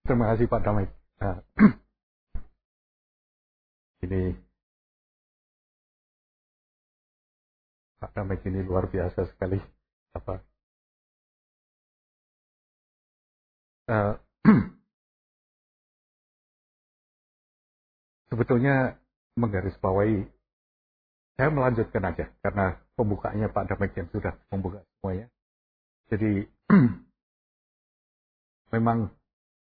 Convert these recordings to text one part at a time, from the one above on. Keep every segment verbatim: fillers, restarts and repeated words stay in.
Terima kasih Pak Damai. Nah, ini Pak Damai ini luar biasa sekali. Apa? Uh, sebetulnya menggarisbawahi, saya melanjutkan aja karena pembukaannya Pak Damai yang sudah membuka semuanya. Jadi memang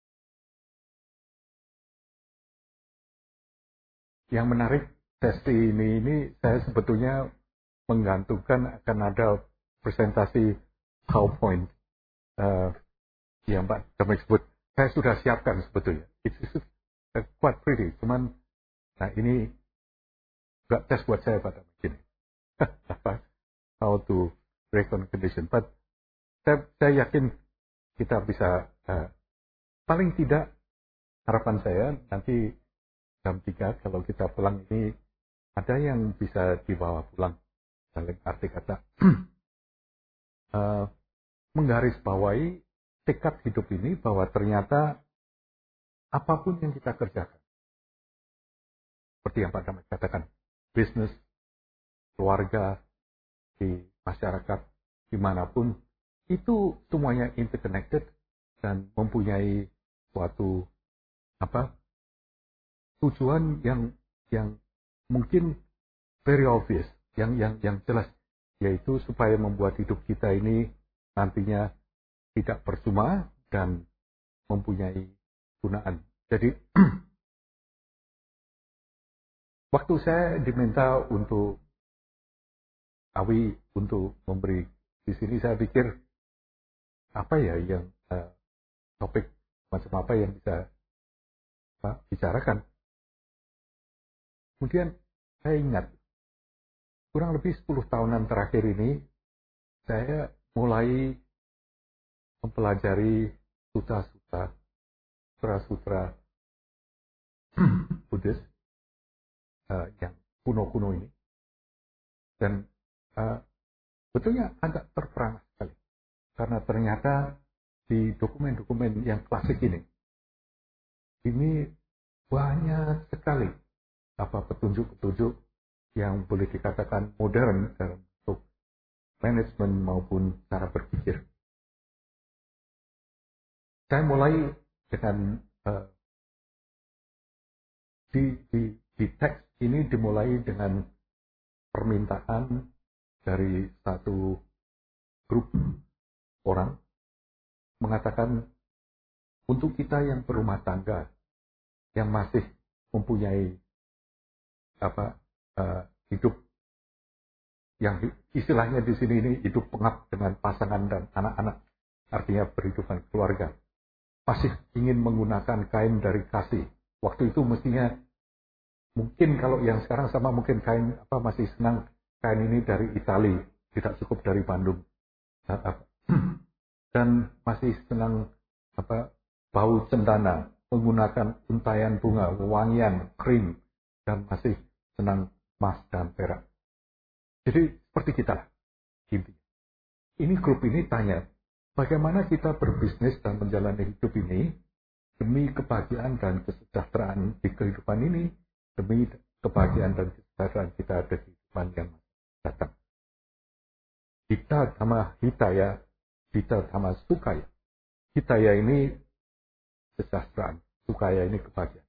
yang menarik sesi ini ini saya sebetulnya menggantungkan akan ada presentasi PowerPoint uh, yang Pak Damai sebut. Saya sudah siapkan sebetulnya. It's, it's quite pretty. Cuman, nah ini nggak tes buat saya Pak Damai ini. How to break on condition. But saya, saya yakin kita bisa, uh, paling tidak harapan saya nanti jam tiga kalau kita pulang ini ada yang bisa dibawa pulang. Dalam arti kata uh, menggarisbawahi tekad hidup ini bahwa ternyata apapun yang kita kerjakan, seperti yang Pak Damai katakan, bisnis, keluarga, di masyarakat, dimanapun, itu semuanya interconnected dan mempunyai suatu apa tujuan yang yang mungkin very obvious, yang yang yang jelas, yaitu supaya membuat hidup kita ini nantinya tidak percuma dan mempunyai gunaan. Jadi waktu saya diminta untuk Awi untuk memberi di sini, saya pikir apa ya yang uh, topik macam apa yang bisa Pak bicarakan. Kemudian saya ingat kurang lebih sepuluh tahunan terakhir ini saya mulai mempelajari sutra-sutra, sutra-sutra Buddhis uh, yang kuno-kuno ini, dan uh, betulnya agak terperangah sekali karena ternyata di dokumen-dokumen yang klasik ini ini banyak sekali apa petunjuk-petunjuk yang boleh dikatakan modern dalam bentuk manajemen maupun cara berpikir. Saya mulai dengan uh, di, di, di teks ini dimulai dengan permintaan dari satu grup orang mengatakan untuk kita yang berumah tangga yang masih mempunyai apa uh, hidup yang istilahnya di sini ini hidup pengap dengan pasangan dan anak-anak, artinya berhidupan keluarga, masih ingin menggunakan kain dari kasih. Waktu itu mestinya mungkin kalau yang sekarang sama mungkin kain apa masih senang kain ini dari Itali, tidak cukup dari Bandung, dan masih senang apa bau cendana, menggunakan untayan bunga, wangian, krim, dan masih senang emas dan perak. Jadi seperti kita lah. Ini grup ini tanya, bagaimana kita berbisnis dan menjalani hidup ini demi kebahagiaan dan kesejahteraan di kehidupan ini, demi kebahagiaan dan kesejahteraan kita di kehidupan yang datang. Hita sama hitaya, hita sama sukaya. Hitaya ini kesejahteraan, sukaya ini kebahagiaan.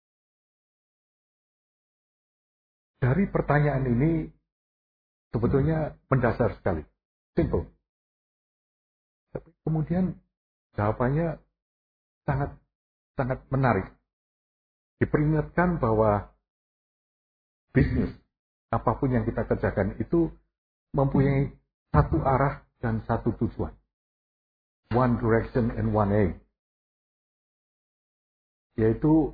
Dari pertanyaan ini sebetulnya mendasar sekali, simple. Tapi kemudian jawabannya sangat sangat menarik. Diperingatkan bahwa bisnis apapun yang kita kerjakan itu mempunyai satu arah dan satu tujuan. One direction and one aim. Yaitu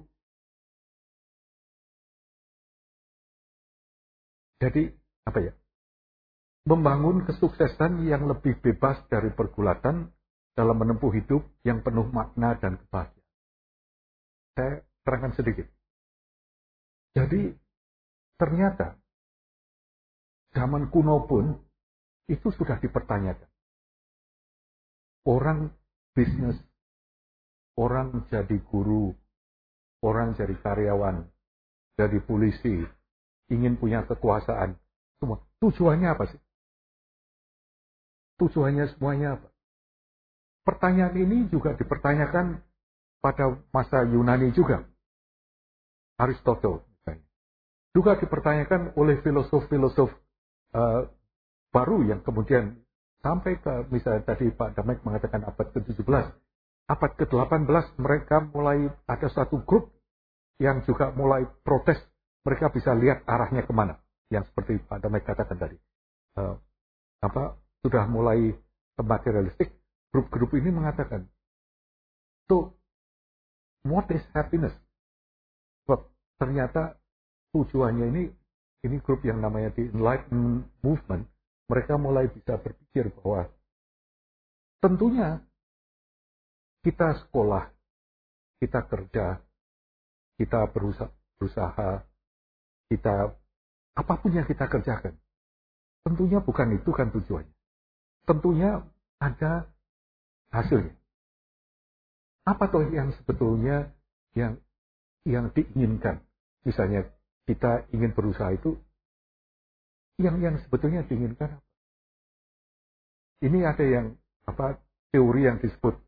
jadi apa ya? Membangun kesuksesan yang lebih bebas dari pergulatan dalam menempuh hidup yang penuh makna dan kebahagiaan. Saya terangkan sedikit. Jadi ternyata zaman kuno pun itu sudah dipertanyakan. Orang bisnis orang jadi guru, orang jadi karyawan, jadi polisi, ingin punya kekuasaan, semua. Tujuannya apa sih? Tujuannya semuanya apa? Pertanyaan ini juga dipertanyakan pada masa Yunani juga. Aristotle misalnya. Juga dipertanyakan oleh filosof-filosof uh, baru yang kemudian sampai ke, misalnya tadi Pak Damek mengatakan abad ke tujuh belas. Abad ke delapan belas mereka mulai ada satu grup yang juga mulai protes. Mereka bisa lihat arahnya kemana. Yang seperti Pak Damek katakan tadi. Uh, apa sudah mulai materialistik. Grup-grup ini mengatakan, so, what is happiness? Sebab ternyata tujuannya ini, ini grup yang namanya The Enlightenment Movement, mereka mulai bisa berpikir bahwa tentunya kita sekolah, kita kerja, kita berusaha, berusaha, kita apapun yang kita kerjakan, tentunya bukan itu kan tujuannya. Tentunya ada hasilnya. Apa toh yang sebetulnya yang yang diinginkan? Misalnya kita ingin berusaha itu, yang yang sebetulnya diinginkan apa? Ini ada yang apa teori yang disebut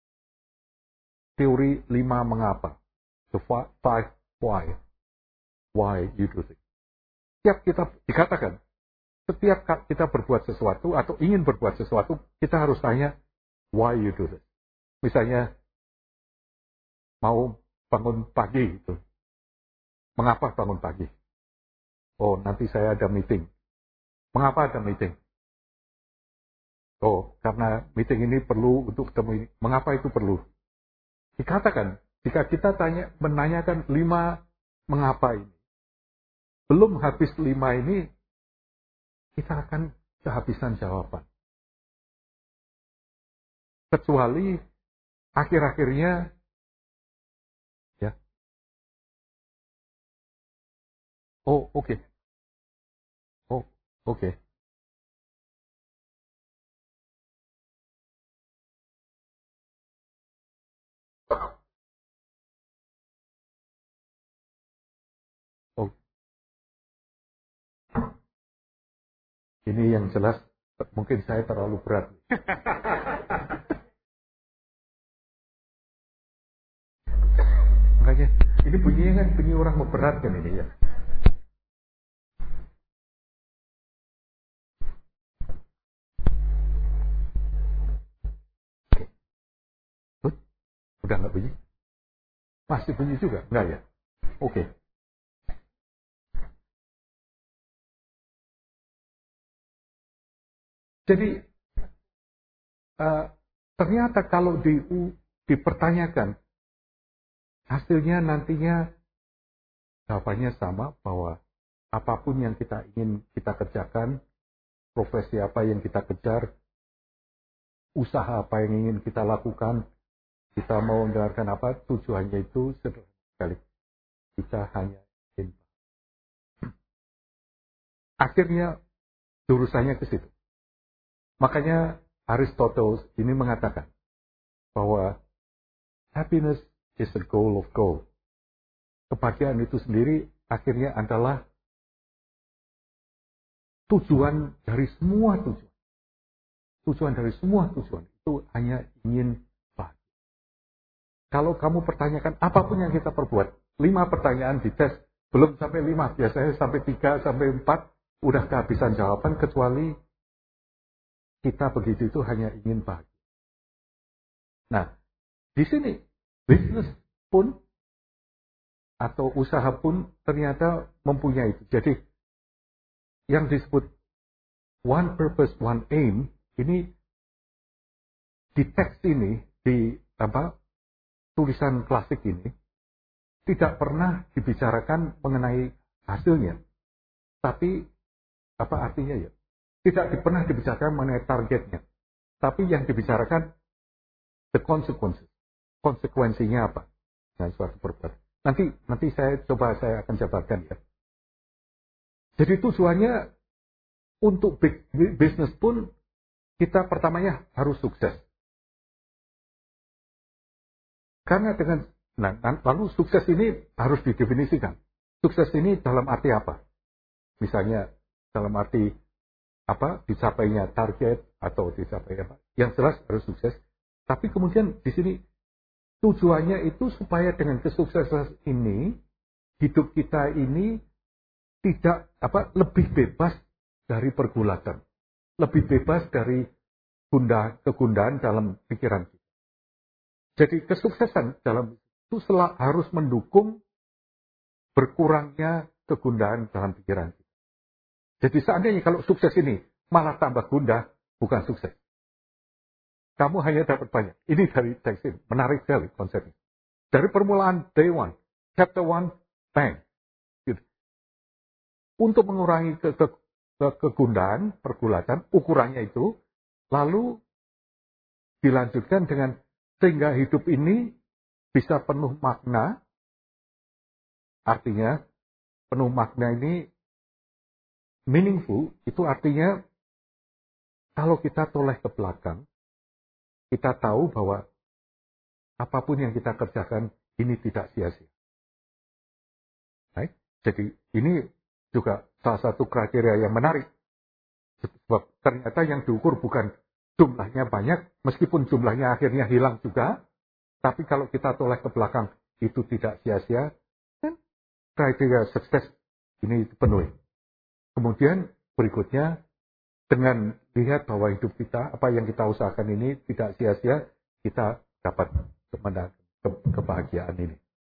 teori lima mengapa, the five why, why you do it. Setiap kita dikatakan, setiap kita berbuat sesuatu atau ingin berbuat sesuatu, kita harus tanya why you do it. Misalnya mau bangun pagi itu. Mengapa bangun pagi? Oh, nanti saya ada meeting. Mengapa ada meeting? Oh, karena meeting ini perlu untuk ketemu ini. Mengapa itu perlu? Dikatakan, jika kita tanya menanyakan lima mengapa ini, belum habis lima ini, kita akan kehabisan jawaban. Kecuali akhir-akhirnya ya. Oh, oke. Okay. Oh, oke. Okay. Oh. Ini yang jelas mungkin saya terlalu berat. Makanya ini bunyinya kan bunyi orang memberatkan ini ya. Udah nggak bunyi? Masih bunyi juga? Enggak ya? Oke. Okay. Jadi uh, ternyata kalau di, dipertanyakan hasilnya nantinya jawabannya sama bahwa apapun yang kita ingin kita kerjakan, profesi apa yang kita kejar, usaha apa yang ingin kita lakukan, kita mau mendengarkan apa, tujuannya itu sederhana sekali. Kita hanya ingin. Akhirnya jurusannya ke situ. Makanya Aristotle ini mengatakan bahwa happiness is the goal of goal. Kebahagiaan itu sendiri akhirnya adalah tujuan dari semua tujuan. Tujuan dari semua tujuan itu hanya ingin bahagia. Kalau kamu pertanyakan apapun yang kita perbuat, lima pertanyaan di tes, belum sampai lima, biasanya sampai tiga, sampai empat, udah kehabisan jawaban kecuali kita begitu itu hanya ingin bahagia. Nah, di sini bisnis pun atau usaha pun ternyata mempunyai itu. Jadi yang disebut one purpose, one aim, ini di teks ini, di apa tulisan klasik ini, tidak pernah dibicarakan mengenai hasilnya. Tapi apa artinya ya? Tidak pernah dibicarakan mengenai targetnya. Tapi yang dibicarakan the consequences. Konsekuensinya apa? Nah, suatu perbuatan. Nanti nanti saya coba saya akan jabarkan ya. Jadi tujuannya untuk bisnis pun kita pertamanya harus sukses. Karena dengan, nah, lalu sukses ini harus didefinisikan. Sukses ini dalam arti apa? Misalnya dalam arti apa? Dicapainya target atau dicapai apa? Yang jelas harus sukses. Tapi kemudian di sini tujuannya itu supaya dengan kesuksesan ini hidup kita ini tidak apa? Lebih bebas dari pergulatan, lebih bebas dari gundah kegundaan dalam pikiran kita. Jadi kesuksesan dalam itu selalu harus mendukung berkurangnya kegundaan dalam pikiran kita. Jadi seandainya kalau sukses ini malah tambah gundah, bukan sukses. Kamu hanya dapat banyak. Ini dari teks ini. Menarik sekali konsepnya. Dari permulaan day one, chapter one, bang. Gitu. Untuk mengurangi ke, ke, ke, kegundahan, pergulatan, ukurannya itu, lalu dilanjutkan dengan sehingga hidup ini bisa penuh makna. Artinya, penuh makna ini meaningful, itu artinya kalau kita toleh ke belakang, kita tahu bahwa apapun yang kita kerjakan ini tidak sia-sia. Right? Jadi ini juga salah satu kriteria yang menarik. Sebab ternyata yang diukur bukan jumlahnya banyak, meskipun jumlahnya akhirnya hilang juga, tapi kalau kita toleh ke belakang itu tidak sia-sia, dan kriteria sukses ini dipenuhi. Kemudian berikutnya, dengan lihat bahwa hidup kita, apa yang kita usahakan ini tidak sia-sia, kita dapat kemenangan, ke, kebahagiaan ini.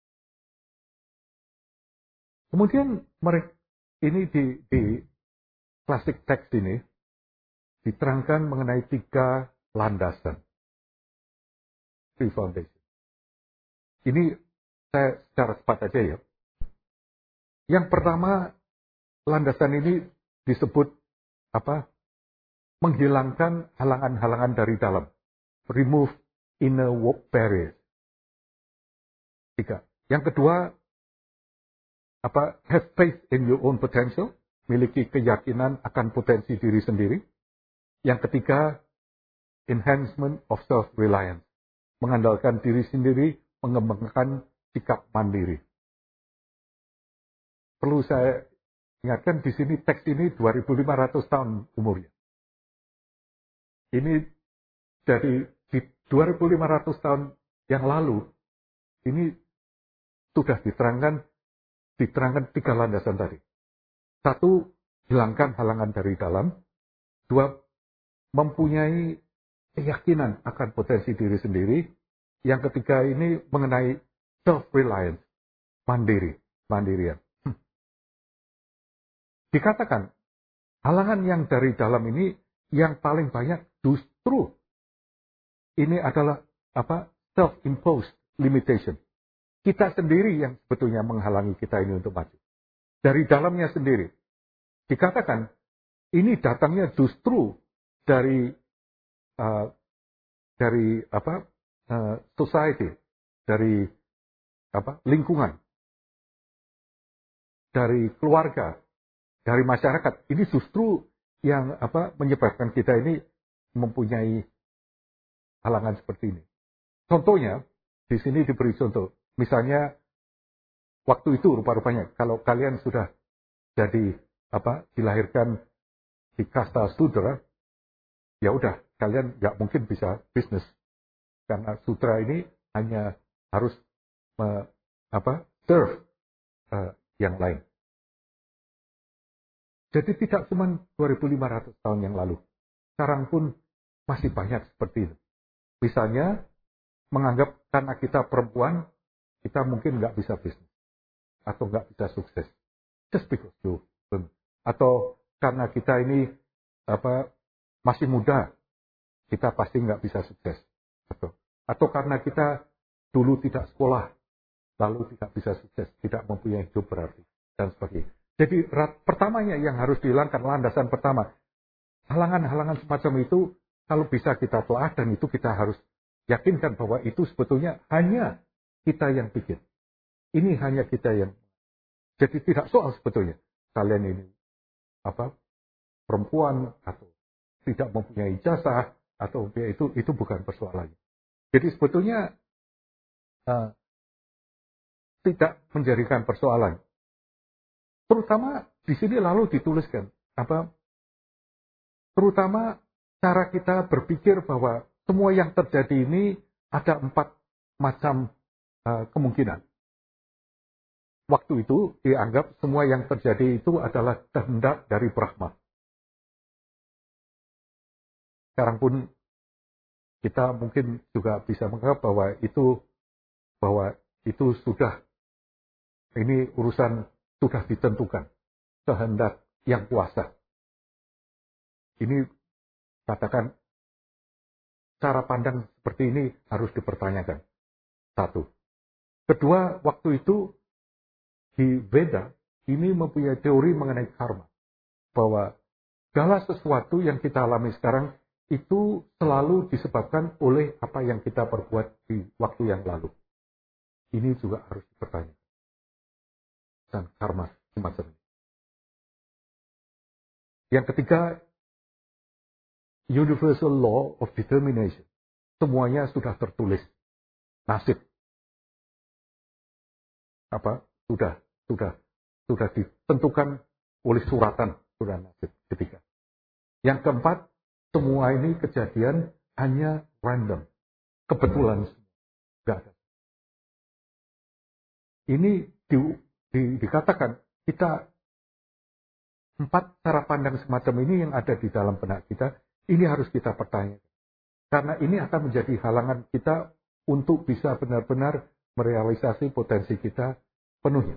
Kemudian mereka ini di, di klasik teks ini diterangkan mengenai tiga landasan, three foundation. Ini saya secara cepat aja ya. Yang pertama, landasan ini disebut apa? Menghilangkan halangan-halangan dari dalam. Remove inner barriers. Tiga. Yang kedua, apa? Have faith in your own potential. Miliki keyakinan akan potensi diri sendiri. Yang ketiga, enhancement of self-reliance. Mengandalkan diri sendiri, mengembangkan sikap mandiri. Perlu saya ingatkan di sini teks ini dua ribu lima ratus tahun umurnya. Ini dari di dua ribu lima ratus tahun yang lalu, ini sudah diterangkan, diterangkan tiga landasan tadi. Satu, hilangkan halangan dari dalam. Dua, mempunyai keyakinan akan potensi diri sendiri. Yang ketiga ini mengenai self-reliance, mandiri, mandirian. Hmm. Dikatakan, halangan yang dari dalam ini yang paling banyak justru ini adalah apa? Self-imposed limitation. Kita sendiri yang sebetulnya menghalangi kita ini untuk maju. Dari dalamnya sendiri. Dikatakan, ini datangnya justru dari uh, dari apa? Uh, society, dari apa? Lingkungan, dari keluarga, dari masyarakat. Ini justru yang apa? Menyebabkan kita ini mempunyai halangan seperti ini. Contohnya, di sini diberi contoh. Misalnya, waktu itu rupa-rupanya, kalau kalian sudah jadi apa dilahirkan di kasta sudra, ya udah, kalian nggak mungkin bisa bisnis. Karena sudra ini hanya harus me, apa serve uh, yang lain. Jadi tidak cuma dua ribu lima ratus tahun yang lalu. Sekarang pun masih banyak seperti itu. Misalnya, menganggap karena kita perempuan, kita mungkin nggak bisa bisnis. Atau nggak bisa sukses. Just because you. Atau karena kita ini apa masih muda, kita pasti nggak bisa sukses. Atau, atau karena kita dulu tidak sekolah, lalu tidak bisa sukses, tidak mempunyai hidup berarti, dan sebagainya. Jadi pertamanya yang harus dihilangkan, landasan pertama, halangan-halangan semacam itu, kalau bisa kita telah, dan itu kita harus yakinkan bahwa itu sebetulnya hanya kita yang bikin. Ini hanya kita yang. Jadi tidak soal sebetulnya kalian ini apa perempuan atau tidak mempunyai ijazah atau itu itu bukan persoalannya. Jadi sebetulnya uh, tidak menjadikan persoalan. Terutama di sini lalu dituliskan apa? Terutama cara kita berpikir bahwa semua yang terjadi ini ada empat macam uh, kemungkinan. Waktu itu dianggap semua yang terjadi itu adalah kehendak dari Brahma. Sekarang pun kita mungkin juga bisa menganggap bahwa itu bahwa itu sudah ini urusan sudah ditentukan, kehendak yang kuasa. Ini katakan cara pandang seperti ini harus dipertanyakan. Satu. Kedua, waktu itu di Veda ini mempunyai teori mengenai karma. Bahwa segala sesuatu yang kita alami sekarang itu selalu disebabkan oleh apa yang kita perbuat di waktu yang lalu. Ini juga harus dipertanyakan. Dan karma semacam ini. Yang ketiga, universal law of determination. Semuanya sudah tertulis. Nasib. Apa? Sudah, sudah, sudah ditentukan oleh suratan. Sudah nasib. Ketiga. Yang keempat, semua ini kejadian hanya random. Kebetulan. Tidak ada. Ini di, di, dikatakan kita empat cara pandang semacam ini yang ada di dalam benak kita, ini harus kita pertanyakan. Karena ini akan menjadi halangan kita untuk bisa benar-benar merealisasi potensi kita penuhnya.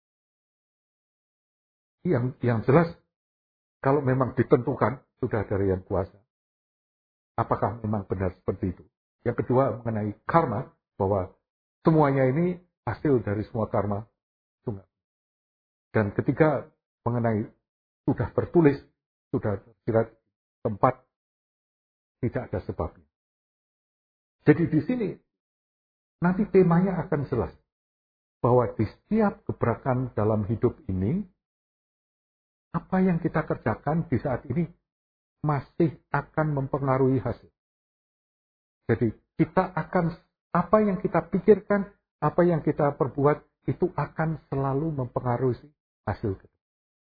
Yang, yang jelas, kalau memang ditentukan, sudah dari yang kuasa. Apakah memang benar seperti itu? Yang kedua, mengenai karma, bahwa semuanya ini hasil dari semua karma. Dan ketiga, mengenai sudah tertulis, sudah tersirat tempat, tidak ada sebabnya. Jadi di sini, nanti temanya akan jelas. Bahwa di setiap gebrakan dalam hidup ini, apa yang kita kerjakan di saat ini masih akan mempengaruhi hasil. Jadi kita akan, apa yang kita pikirkan, apa yang kita perbuat, itu akan selalu mempengaruhi hasil kita.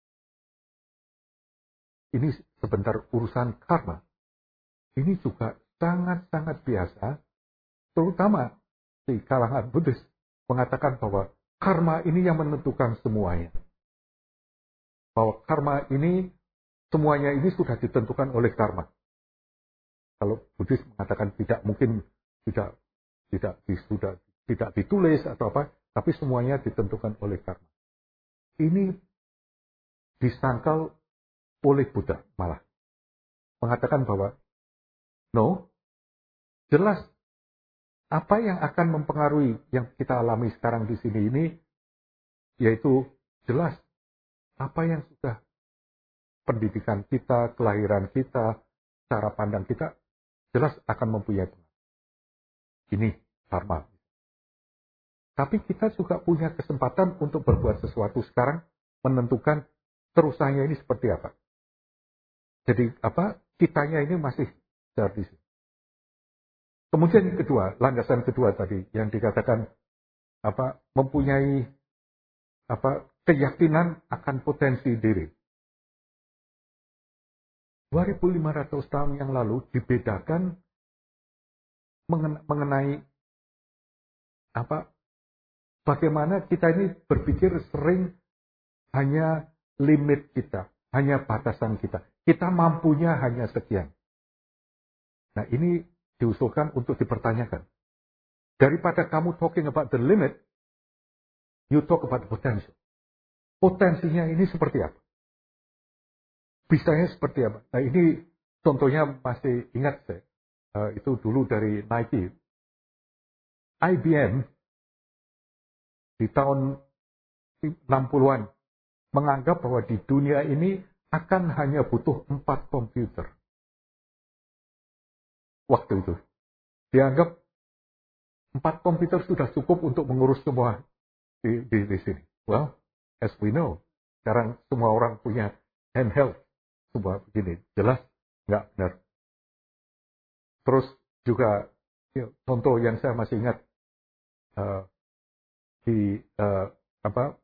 Ini sebentar urusan karma. Ini juga sangat-sangat biasa, terutama di kalangan Buddhis, mengatakan bahwa karma ini yang menentukan semuanya. Bahwa karma ini, semuanya ini sudah ditentukan oleh karma. Kalau Buddhis mengatakan tidak mungkin, tidak tidak sudah tidak ditulis atau apa, tapi semuanya ditentukan oleh karma. Ini disangkal oleh Buddha malah. Mengatakan bahwa, no, jelas apa yang akan mempengaruhi yang kita alami sekarang di sini ini, yaitu jelas apa yang sudah pendidikan kita, kelahiran kita, cara pandang kita, jelas akan mempunyai pengaruh. Ini karma. Tapi kita juga punya kesempatan untuk berbuat sesuatu sekarang, menentukan terusannya ini seperti apa. Jadi apa? Kitanya ini masih dari sini. Kemudian yang kedua, landasan kedua tadi yang dikatakan apa? Mempunyai apa? Keyakinan akan potensi diri. dua ribu lima ratus tahun yang lalu dibedakan mengenai apa? Bagaimana kita ini berpikir sering hanya limit kita, hanya batasan kita. Kita mampunya hanya sekian. Nah ini diusulkan untuk dipertanyakan. Daripada kamu talking about the limit, you talk about the potential. Potensinya ini seperti apa? Bisanya seperti apa? Nah ini contohnya masih ingat saya. Uh, itu dulu dari Nike. I B M di tahun enam puluhan menganggap bahwa di dunia ini akan hanya butuh empat komputer. Waktu itu. Dianggap empat komputer sudah cukup untuk mengurus semua di, di, di sini. Well, as we know, sekarang semua orang punya handheld. Semua begini. Jelas nggak benar. Terus juga ya, contoh yang saya masih ingat, uh, di uh, apa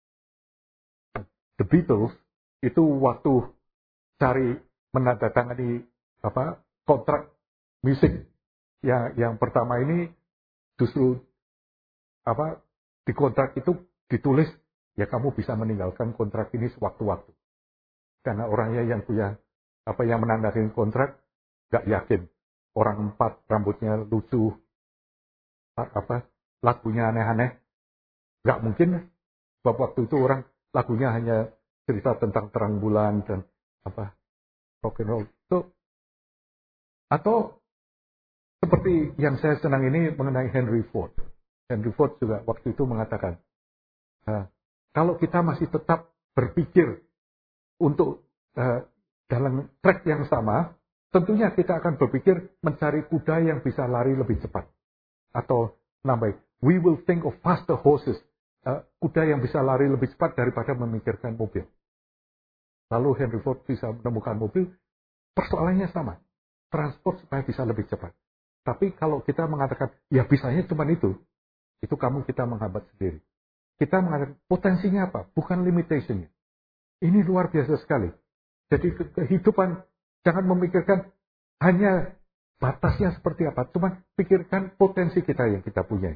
The Beatles itu waktu cari menandatangani apa kontrak musik yang yang pertama ini justru apa di kontrak itu ditulis ya kamu bisa meninggalkan kontrak ini sewaktu-waktu karena orangnya yang punya apa yang menandatangani kontrak nggak yakin orang empat rambutnya lucu apa lagunya aneh-aneh nggak mungkin sebab waktu itu orang lagunya hanya cerita tentang terang bulan dan apa rock and roll itu atau seperti yang saya senang ini mengenai Henry Ford. Henry Ford juga waktu itu mengatakan uh, kalau kita masih tetap berpikir untuk uh, dalam track yang sama, tentunya kita akan berpikir mencari kuda yang bisa lari lebih cepat atau nambahin we will think of faster horses. Uh, kuda yang bisa lari lebih cepat daripada memikirkan mobil. Lalu Henry Ford bisa menemukan mobil, persoalannya sama. Transport supaya bisa lebih cepat. Tapi kalau kita mengatakan, ya bisanya cuma itu, itu kamu kita menghambat sendiri. Kita mengatakan, potensinya apa? Bukan limitationnya. Ini luar biasa sekali. Jadi kehidupan, jangan memikirkan hanya batasnya seperti apa, cuma pikirkan potensi kita yang kita punya.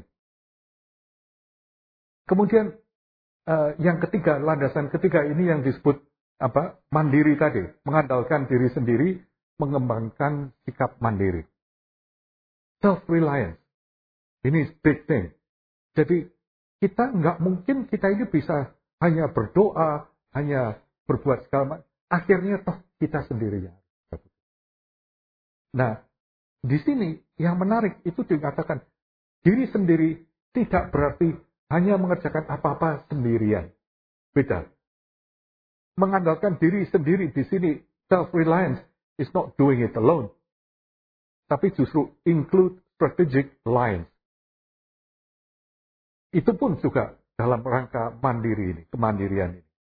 Kemudian uh, yang ketiga, landasan ketiga ini yang disebut apa? Mandiri tadi, mengandalkan diri sendiri, mengembangkan sikap mandiri. Self-reliance. Ini big thing. Jadi kita nggak mungkin kita ini bisa hanya berdoa, hanya berbuat segala macam. Akhirnya toh kita sendiri. Nah, di sini yang menarik itu dikatakan diri sendiri tidak berarti hanya mengerjakan apa-apa sendirian. Beda. Mengandalkan diri sendiri di sini, self-reliance is not doing it alone. Tapi justru include strategic alliance. Itu pun juga dalam rangka mandiri ini, kemandirian ini.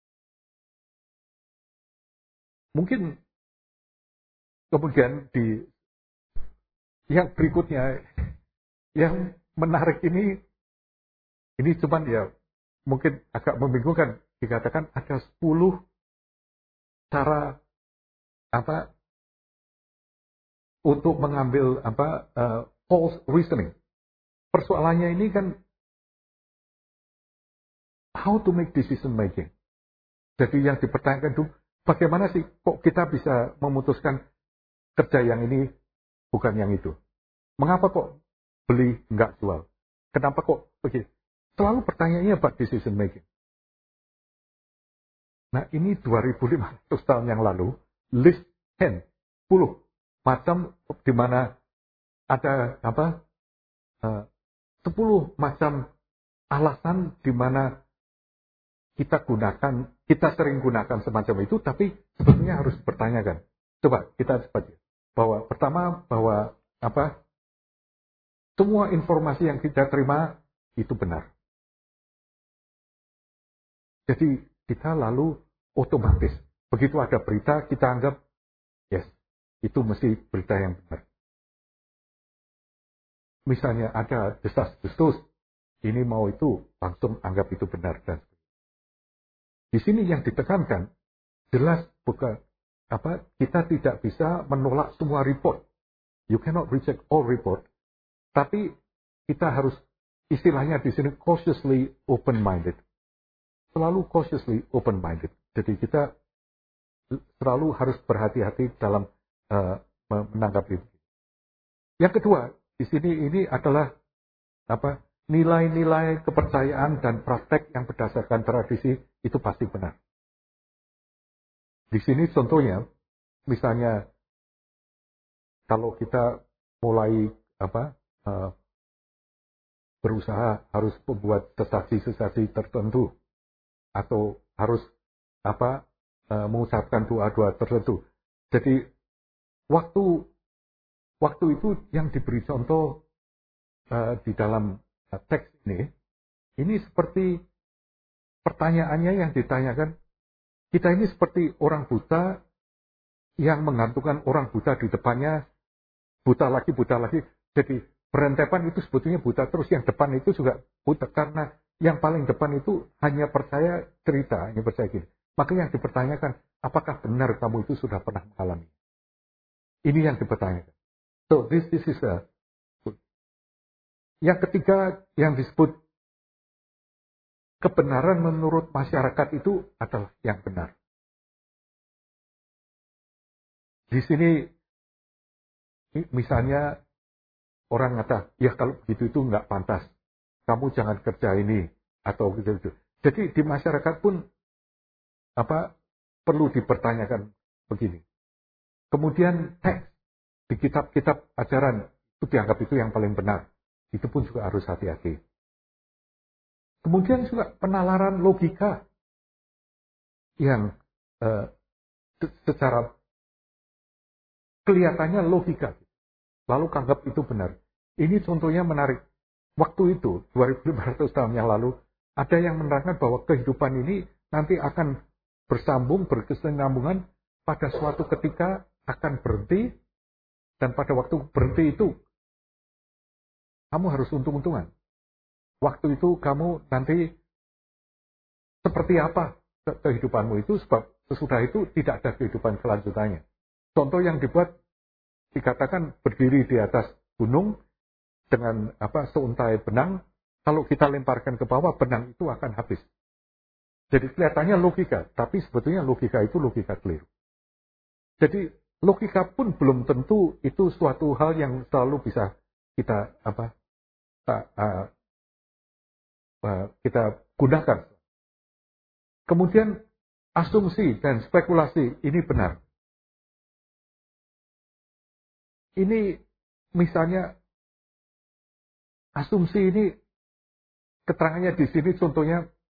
Mungkin kemudian di yang berikutnya, yang menarik ini, ini cuman ya mungkin agak membingungkan. Dikatakan ada sepuluh cara apa untuk mengambil apa uh, false reasoning. Persoalannya ini kan how to make decision making. Jadi yang dipertanyakan itu bagaimana sih kok kita bisa memutuskan kerja yang ini bukan yang itu? Mengapa kok beli enggak jual? Kenapa kok begitu? Selalu pertanyaannya about decision making. Nah ini dua ribu lima ratus tahun yang lalu, list sepuluh macam di mana ada apa? Uh, sepuluh macam alasan di mana kita gunakan, kita sering gunakan semacam itu, tapi sebetulnya harus dipertanyakan. Coba kita seperti bahwa pertama bahwa apa? Semua informasi yang kita terima itu benar. Jadi kita lalu otomatis begitu ada berita kita anggap yes itu mesti berita yang benar. Misalnya ada desas-desus ini mau itu langsung anggap itu benar dan di sini yang ditekankan jelas bukan apa kita tidak bisa menolak semua report. You cannot reject all report. Tapi kita harus istilahnya di sini cautiously open-minded. Selalu cautiously open-minded. Jadi kita selalu harus berhati-hati dalam uh, menanggapi. Yang kedua, di sini ini adalah apa? Nilai-nilai kepercayaan dan praktek yang berdasarkan tradisi itu pasti benar. Di sini contohnya, misalnya kalau kita mulai apa? Uh, berusaha harus membuat sesaji-sesaji tertentu atau harus apa uh, mengucapkan doa-doa tertentu. Jadi waktu waktu itu yang diberi contoh uh, di dalam uh, teks ini, ini seperti pertanyaannya yang ditanyakan, kita ini seperti orang buta yang menggantungkan orang buta di depannya, buta lagi, buta lagi. Jadi berentepan itu sebetulnya buta, terus yang depan itu juga buta, karena yang paling depan itu hanya percaya cerita, hanya percaya gini. Maka yang dipertanyakan, apakah benar kamu itu sudah pernah mengalami? Ini yang dipertanyakan. So this, this is a... Yang ketiga yang disebut kebenaran menurut masyarakat itu adalah yang benar. Di sini misalnya orang ngata, ya kalau begitu itu nggak pantas. Kamu jangan kerja ini atau gitu-gitu. Jadi di masyarakat pun apa perlu dipertanyakan begini. Kemudian teks di kitab-kitab ajaran itu dianggap itu yang paling benar. Itu pun juga harus hati-hati. Kemudian juga penalaran logika yang eh, secara kelihatannya logika. Lalu anggap itu benar. Ini contohnya menarik. Waktu itu, dua ribu lima ratus tahun yang lalu, ada yang menerangkan bahwa kehidupan ini nanti akan bersambung, berkesinambungan, pada suatu ketika akan berhenti, dan pada waktu berhenti itu, kamu harus untung-untungan. Waktu itu kamu nanti seperti apa kehidupanmu itu, sebab sesudah itu tidak ada kehidupan selanjutnya. Contoh yang dibuat, dikatakan berdiri di atas gunung, dengan apa seuntai benang, kalau kita lemparkan ke bawah, benang itu akan habis. Jadi kelihatannya logika, tapi sebetulnya logika itu logika keliru. Jadi logika pun belum tentu itu suatu hal yang selalu bisa kita apa uh, uh, uh, kita gunakan. Kemudian asumsi dan spekulasi ini benar. Ini misalnya asumsi ini keterangannya di sini contohnya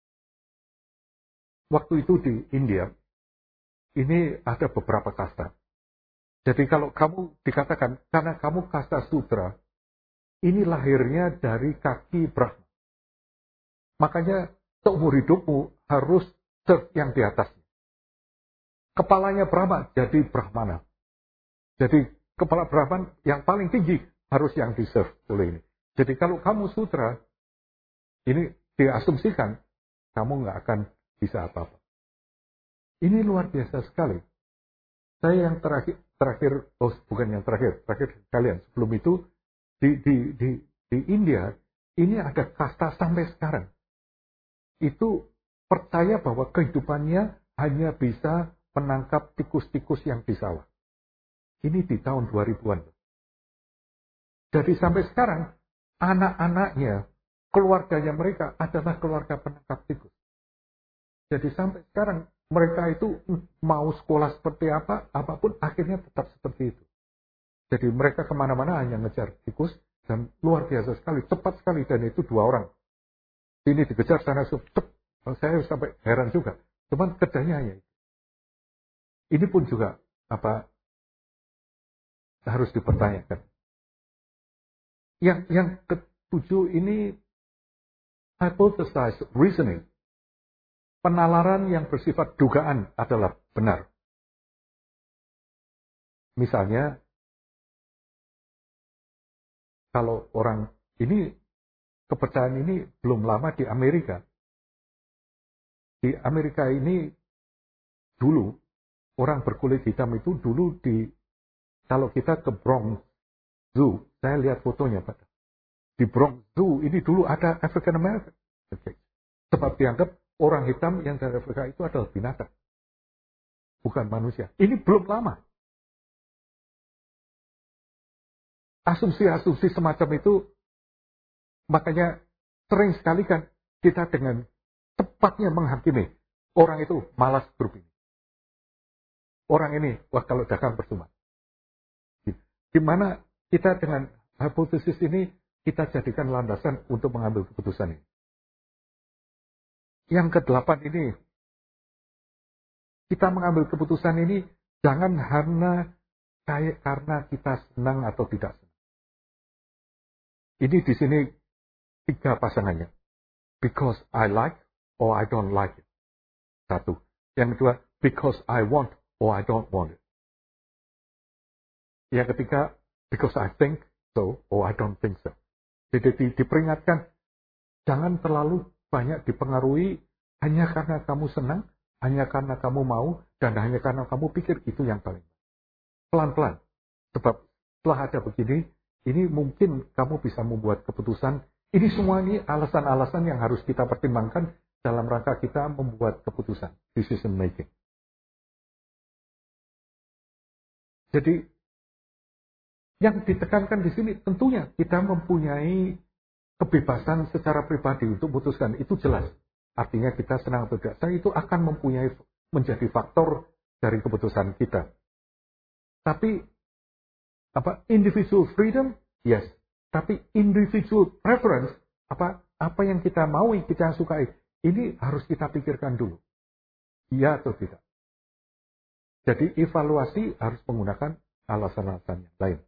waktu itu di India ini ada beberapa kasta. Jadi kalau kamu dikatakan karena kamu kasta Sudra, ini lahirnya dari kaki Brahma. Makanya seumur hidupmu harus serve yang di atasnya. Kepalanya Brahma jadi Brahmana. Jadi kepala Brahman yang paling tinggi harus yang di-serve oleh ini. Jadi kalau kamu Sudra, ini diasumsikan kamu nggak akan bisa apa-apa. Ini luar biasa sekali. Saya yang terakhir, terakhir oh bukan yang terakhir, terakhir kalian. Sebelum itu di di di di India ini ada kasta sampai sekarang. Itu percaya bahwa kehidupannya hanya bisa menangkap tikus-tikus yang di sawah. Ini di tahun dua ribuan. Jadi sampai sekarang anak-anaknya, keluarganya mereka adalah keluarga penangkap tikus. Jadi sampai sekarang mereka itu mau sekolah seperti apa, apapun akhirnya tetap seperti itu. Jadi mereka kemana-mana hanya ngejar tikus dan luar biasa sekali, cepat sekali dan itu dua orang. Ini dikejar sana cepat, saya sampai heran juga. Cuman kerjanya hanya itu. Ini pun juga apa harus dipertanyakan. Yang yang ketujuh ini hypothesize reasoning. Penalaran yang bersifat dugaan adalah benar. Misalnya, kalau orang ini, kepercayaan ini belum lama di Amerika. Di Amerika ini dulu, orang berkulit hitam itu dulu di, kalau kita ke Bronx Zoo, saya lihat fotonya Pak. Di Bronx Zoo ini dulu ada African American. Sebab dianggap orang hitam yang dari Afrika itu adalah binatang. Bukan manusia. Ini belum lama. Asumsi-asumsi semacam itu, makanya sering sekali kan kita dengan tepatnya menghakimi. Orang itu malas berpikir. Orang ini, wah kalau dagang percuma. Gimana kita dengan hipotesis ini, kita jadikan landasan untuk mengambil keputusan ini. Yang kedelapan ini, kita mengambil keputusan ini jangan karena kayak karena kita senang atau tidak senang. Ini di sini tiga pasangannya. Because I like or I don't like it. Satu. Yang kedua, because I want or I don't want it. Yang ketiga, because I think so, oh I don't think so. Jadi di, diperingatkan, jangan terlalu banyak dipengaruhi hanya karena kamu senang, hanya karena kamu mau, dan hanya karena kamu pikir itu yang paling. Pelan-pelan. Sebab setelah ada begini, ini mungkin kamu bisa membuat keputusan. Ini semua ini alasan-alasan yang harus kita pertimbangkan dalam rangka kita membuat keputusan, decision making. Jadi, yang ditekankan di sini tentunya kita mempunyai kebebasan secara pribadi untuk memutuskan, itu jelas. Artinya kita senang atau tidak, itu akan mempunyai menjadi faktor dari keputusan kita. Tapi apa individual freedom? Yes. Tapi individual preference, apa apa yang kita mau, kita sukai, ini harus kita pikirkan dulu. Iya atau tidak. Jadi evaluasi harus menggunakan alasan-alasan yang lain.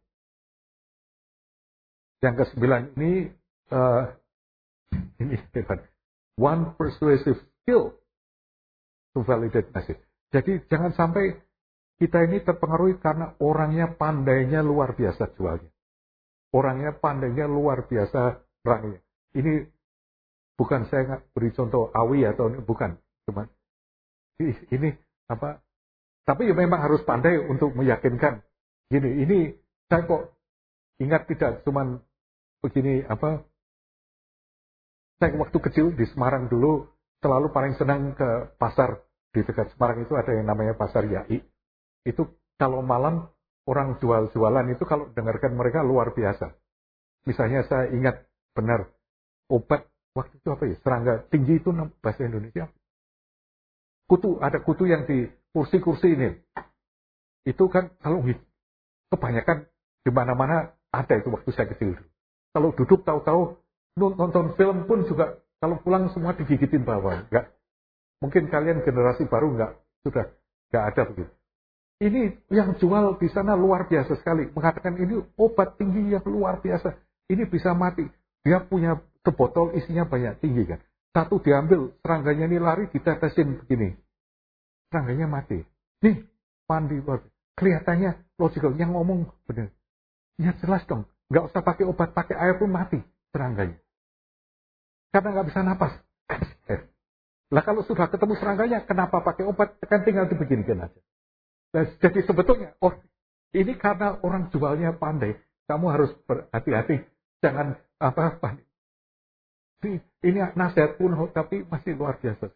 Yang kesembilan ini, uh, ini hebat. One persuasive skill to validate message. Jadi jangan sampai kita ini terpengaruhi karena orangnya pandainya luar biasa jualnya. Orangnya pandainya luar biasa orangnya. Ini bukan saya beri contoh Awi atau bukan, cuman ini apa? Tapi ya memang harus pandai untuk meyakinkan. Gini, ini saya kok ingat tidak cuman begini apa? Saya waktu kecil di Semarang dulu selalu paling senang ke pasar di dekat Semarang itu ada yang namanya Pasar Yai. Itu kalau malam orang jual-jualan itu kalau dengarkan mereka luar biasa. Misalnya saya ingat benar obat waktu itu apa ya? Serangga tinggi itu bahasa Indonesia. Kutu, ada kutu yang di kursi-kursi ini. Itu kan kalau kebanyakan di mana-mana ada itu waktu saya kecil. Kalau duduk tahu-tahu nonton film pun juga kalau pulang semua digigitin bawah. Enggak. Mungkin kalian generasi baru enggak, sudah enggak ada begitu. Ini yang jual di sana luar biasa sekali. Mengatakan ini obat tinggi yang luar biasa. Ini bisa mati. Dia punya sebotol isinya banyak tinggi kan. Satu diambil, serangganya ini lari, ditetesin begini. Serangganya mati. Nih, mandi. Kelihatannya logical. Yang ngomong benar. Ya jelas dong. Nggak usah pakai obat, pakai air pun mati serangganya. Karena nggak bisa napas. Lah kalau sudah ketemu serangganya, kenapa pakai obat? Kan tinggal dibeginikan aja. Nah, jadi sebetulnya, oh ini karena orang jualnya pandai, kamu harus berhati-hati, jangan apa panik. Ini nasihat pun, tapi masih luar biasa.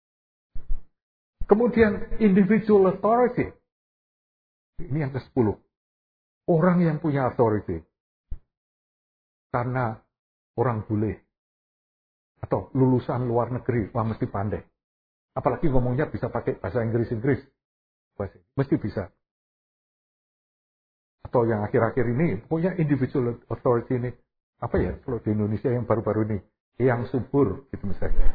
Kemudian individual authority, ini yang kesepuluh, orang yang punya authority, karena orang bule atau lulusan luar negeri, wah mesti pandai. Apalagi ngomongnya bisa pakai bahasa Inggris-Inggris. Mesti bisa. Atau yang akhir-akhir ini, punya individual authority ini, apa ya, kalau di Indonesia yang baru-baru ini, yang subur, gitu misalnya.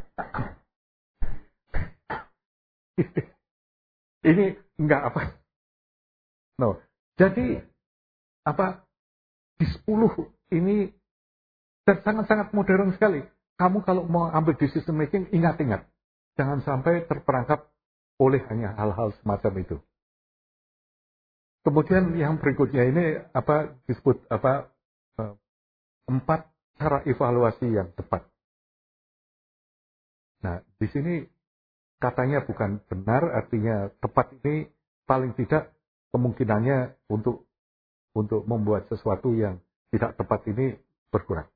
Ini enggak apa. No. Jadi, apa, di sepuluh ini, dan sangat-sangat modern sekali. Kamu kalau mau ambil decision making, ingat-ingat. Jangan sampai terperangkap oleh hanya hal-hal semacam itu. Kemudian yang berikutnya ini apa disebut apa empat cara evaluasi yang tepat. Nah, di sini katanya bukan benar, artinya tepat ini paling tidak kemungkinannya untuk untuk membuat sesuatu yang tidak tepat ini berkurang.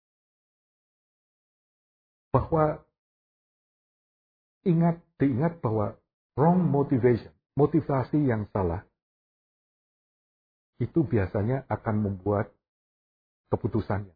Bahwa ingat diingat bahwa wrong motivation, motivasi yang salah, itu biasanya akan membuat keputusannya.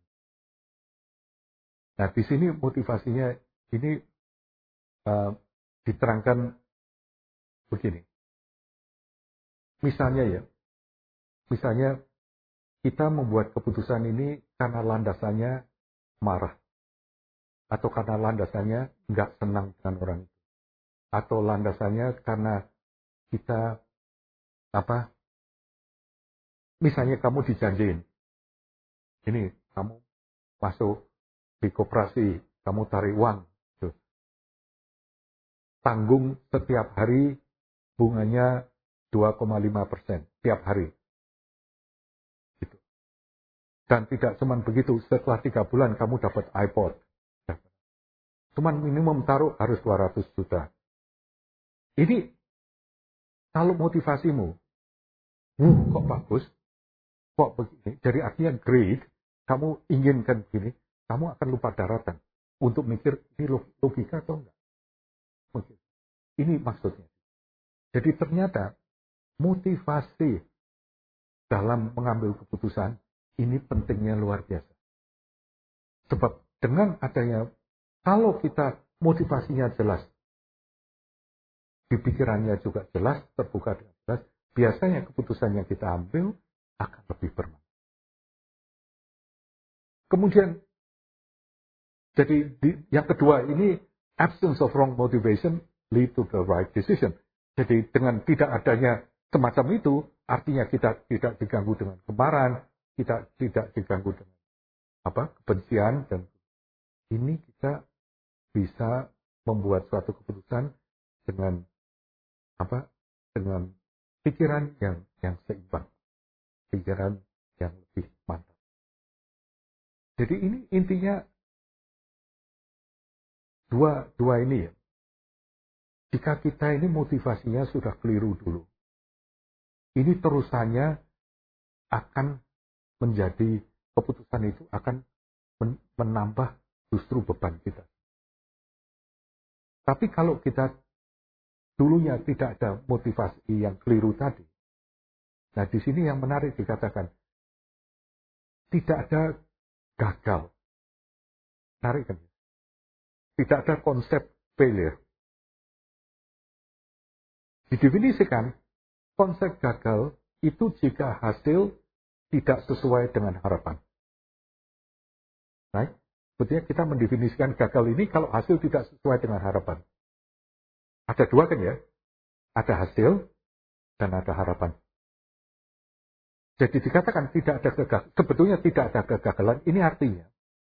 Nah, di sini motivasinya ini uh, diterangkan begini. Misalnya ya, misalnya kita membuat keputusan ini karena landasannya marah. Atau karena landasannya nggak senang dengan orang itu. Atau landasannya karena kita apa? Misalnya kamu dijanjiin, ini kamu masuk di koperasi, kamu tarik uang, tuh. Tanggung setiap hari bunganya dua koma lima persen tiap hari. Gitu. Dan tidak cuma begitu, setelah tiga bulan kamu dapat iPod. Cuman minimum taruh harus dua ratus juta. Ini kalau motivasimu, wuh kok bagus, kok begini, jadi artinya great, kamu inginkan begini, kamu akan lupa daratan untuk mikir ini logika atau enggak. Mungkin. Ini maksudnya. Jadi ternyata motivasi dalam mengambil keputusan ini pentingnya luar biasa. Sebab dengan adanya, kalau kita motivasinya jelas, di pikirannya juga jelas, terbuka dengan jelas, biasanya keputusan yang kita ambil akan lebih bermanfaat. Kemudian, jadi di, yang kedua ini, absence of wrong motivation lead to the right decision. Jadi dengan tidak adanya semacam itu, artinya kita tidak diganggu dengan kemarahan, kita tidak diganggu dengan apa kebencian, dan ini kita bisa membuat suatu keputusan dengan apa dengan pikiran yang yang seimbang, pikiran yang lebih mantap. Jadi ini intinya dua dua ini ya. Jika kita ini motivasinya sudah keliru dulu, ini terusannya akan menjadi keputusan itu akan menambah justru beban kita. Tapi kalau kita dulunya tidak ada motivasi yang keliru tadi, nah di sini yang menarik dikatakan tidak ada gagal, menarik kan? Tidak ada konsep failure. Didefinisikan konsep gagal itu jika hasil tidak sesuai dengan harapan. Right? Sebetulnya kita mendefinisikan gagal ini kalau hasil tidak sesuai dengan harapan. Ada dua kan ya? Ada hasil dan ada harapan. Jadi dikatakan tidak ada kegagalan. Sebetulnya tidak ada kegagalan. Ini artinya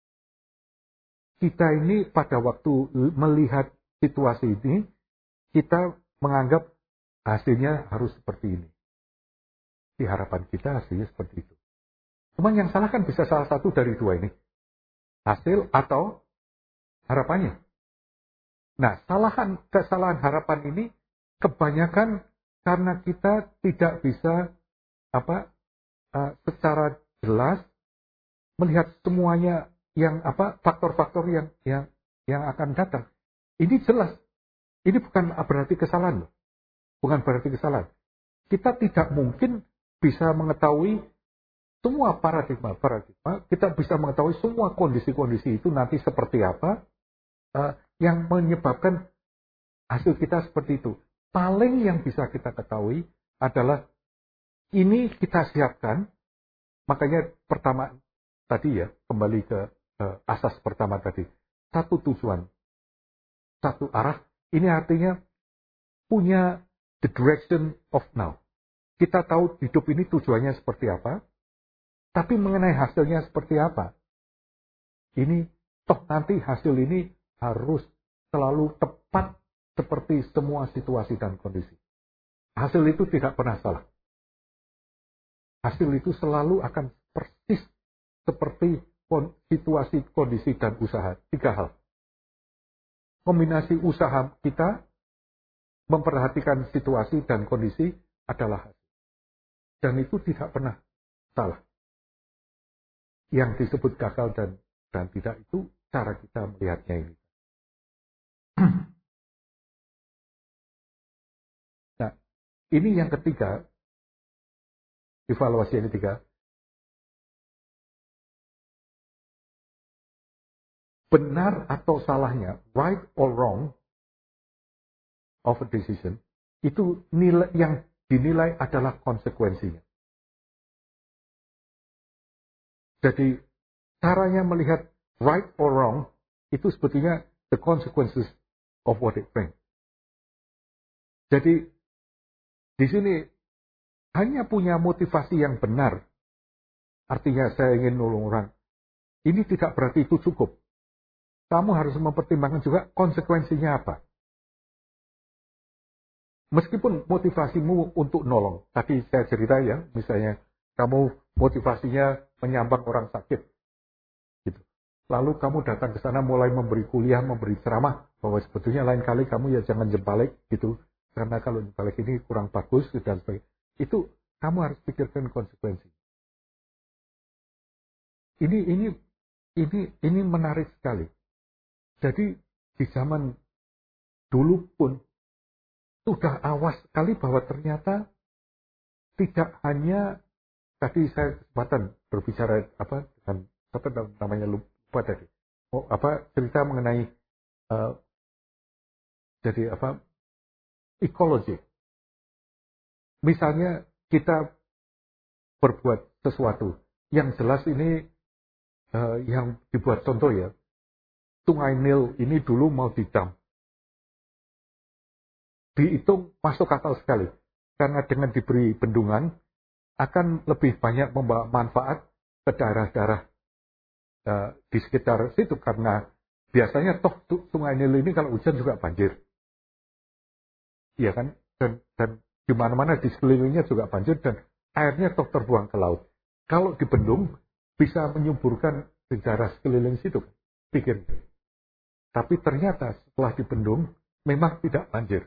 kita ini pada waktu melihat situasi ini, kita menganggap hasilnya harus seperti ini. Di harapan kita hasilnya seperti itu. Cuma yang salah kan bisa salah satu dari dua ini. Hasil atau harapannya. Nah, kesalahan, kesalahan harapan ini kebanyakan karena kita tidak bisa apa uh, secara jelas melihat semuanya yang apa faktor-faktor yang yang yang akan datang. Ini jelas. Ini bukan berarti kesalahan loh. Bukan berarti kesalahan. Kita tidak mungkin bisa mengetahui semua paradigma-paradigma, kita bisa mengetahui semua kondisi-kondisi itu nanti seperti apa, uh, yang menyebabkan hasil kita seperti itu. Paling yang bisa kita ketahui adalah ini kita siapkan, makanya pertama tadi ya, kembali ke uh, asas pertama tadi, satu tujuan, satu arah, ini artinya punya the direction of now. Kita tahu hidup ini tujuannya seperti apa, tapi mengenai hasilnya seperti apa. Ini, toh nanti hasil ini harus selalu tepat seperti semua situasi dan kondisi. Hasil itu tidak pernah salah. Hasil itu selalu akan persis seperti situasi, kondisi, dan usaha. Tiga hal. Kombinasi usaha kita, memperhatikan situasi dan kondisi adalah hasil. Dan itu tidak pernah salah. Yang disebut gagal dan, dan tidak itu cara kita melihatnya ini. Nah, ini yang ketiga, evaluasi yang ketiga. Benar atau salahnya, right or wrong of a decision, itu nilai yang dinilai adalah konsekuensinya. Jadi, caranya melihat right or wrong, itu sebetulnya the consequences of what it brings. Jadi, di sini hanya punya motivasi yang benar. Artinya saya ingin nolong orang. Ini tidak berarti itu cukup. Kamu harus mempertimbangkan juga konsekuensinya apa. Meskipun motivasimu untuk nolong. Tadi saya cerita ya, misalnya kamu motivasinya menyambang orang sakit. Gitu. Lalu kamu datang ke sana mulai memberi kuliah, memberi ceramah bahwa sebetulnya lain kali kamu ya jangan jempalik gitu. Karena kalau jempalik ini kurang bagus dan sebagainya. Itu kamu harus pikirkan konsekuensi. Ini ini ini ini menarik sekali. Jadi di zaman dulu pun sudah awas sekali bahwa ternyata tidak hanya tadi saya kesempatan berbicara apa dengan apa namanya lupa tadi. Oh, apa cerita mengenai uh, jadi apa ekologi. Misalnya kita berbuat sesuatu yang jelas ini uh, yang dibuat contoh ya, Sungai Nil ini dulu mau didam. Dihitung masuk akal sekali. Karena dengan diberi bendungan, akan lebih banyak membawa manfaat ke daerah-daerah uh, di sekitar situ. Karena biasanya toh Sungai Nil ini kalau hujan juga banjir. Iya kan? Dan, dan di mana-mana di sekelilingnya juga banjir dan airnya toh terbuang ke laut. Kalau dibendung, bisa menyuburkan di daerah sekeliling situ. Pikir. Tapi ternyata setelah dibendung, memang tidak banjir.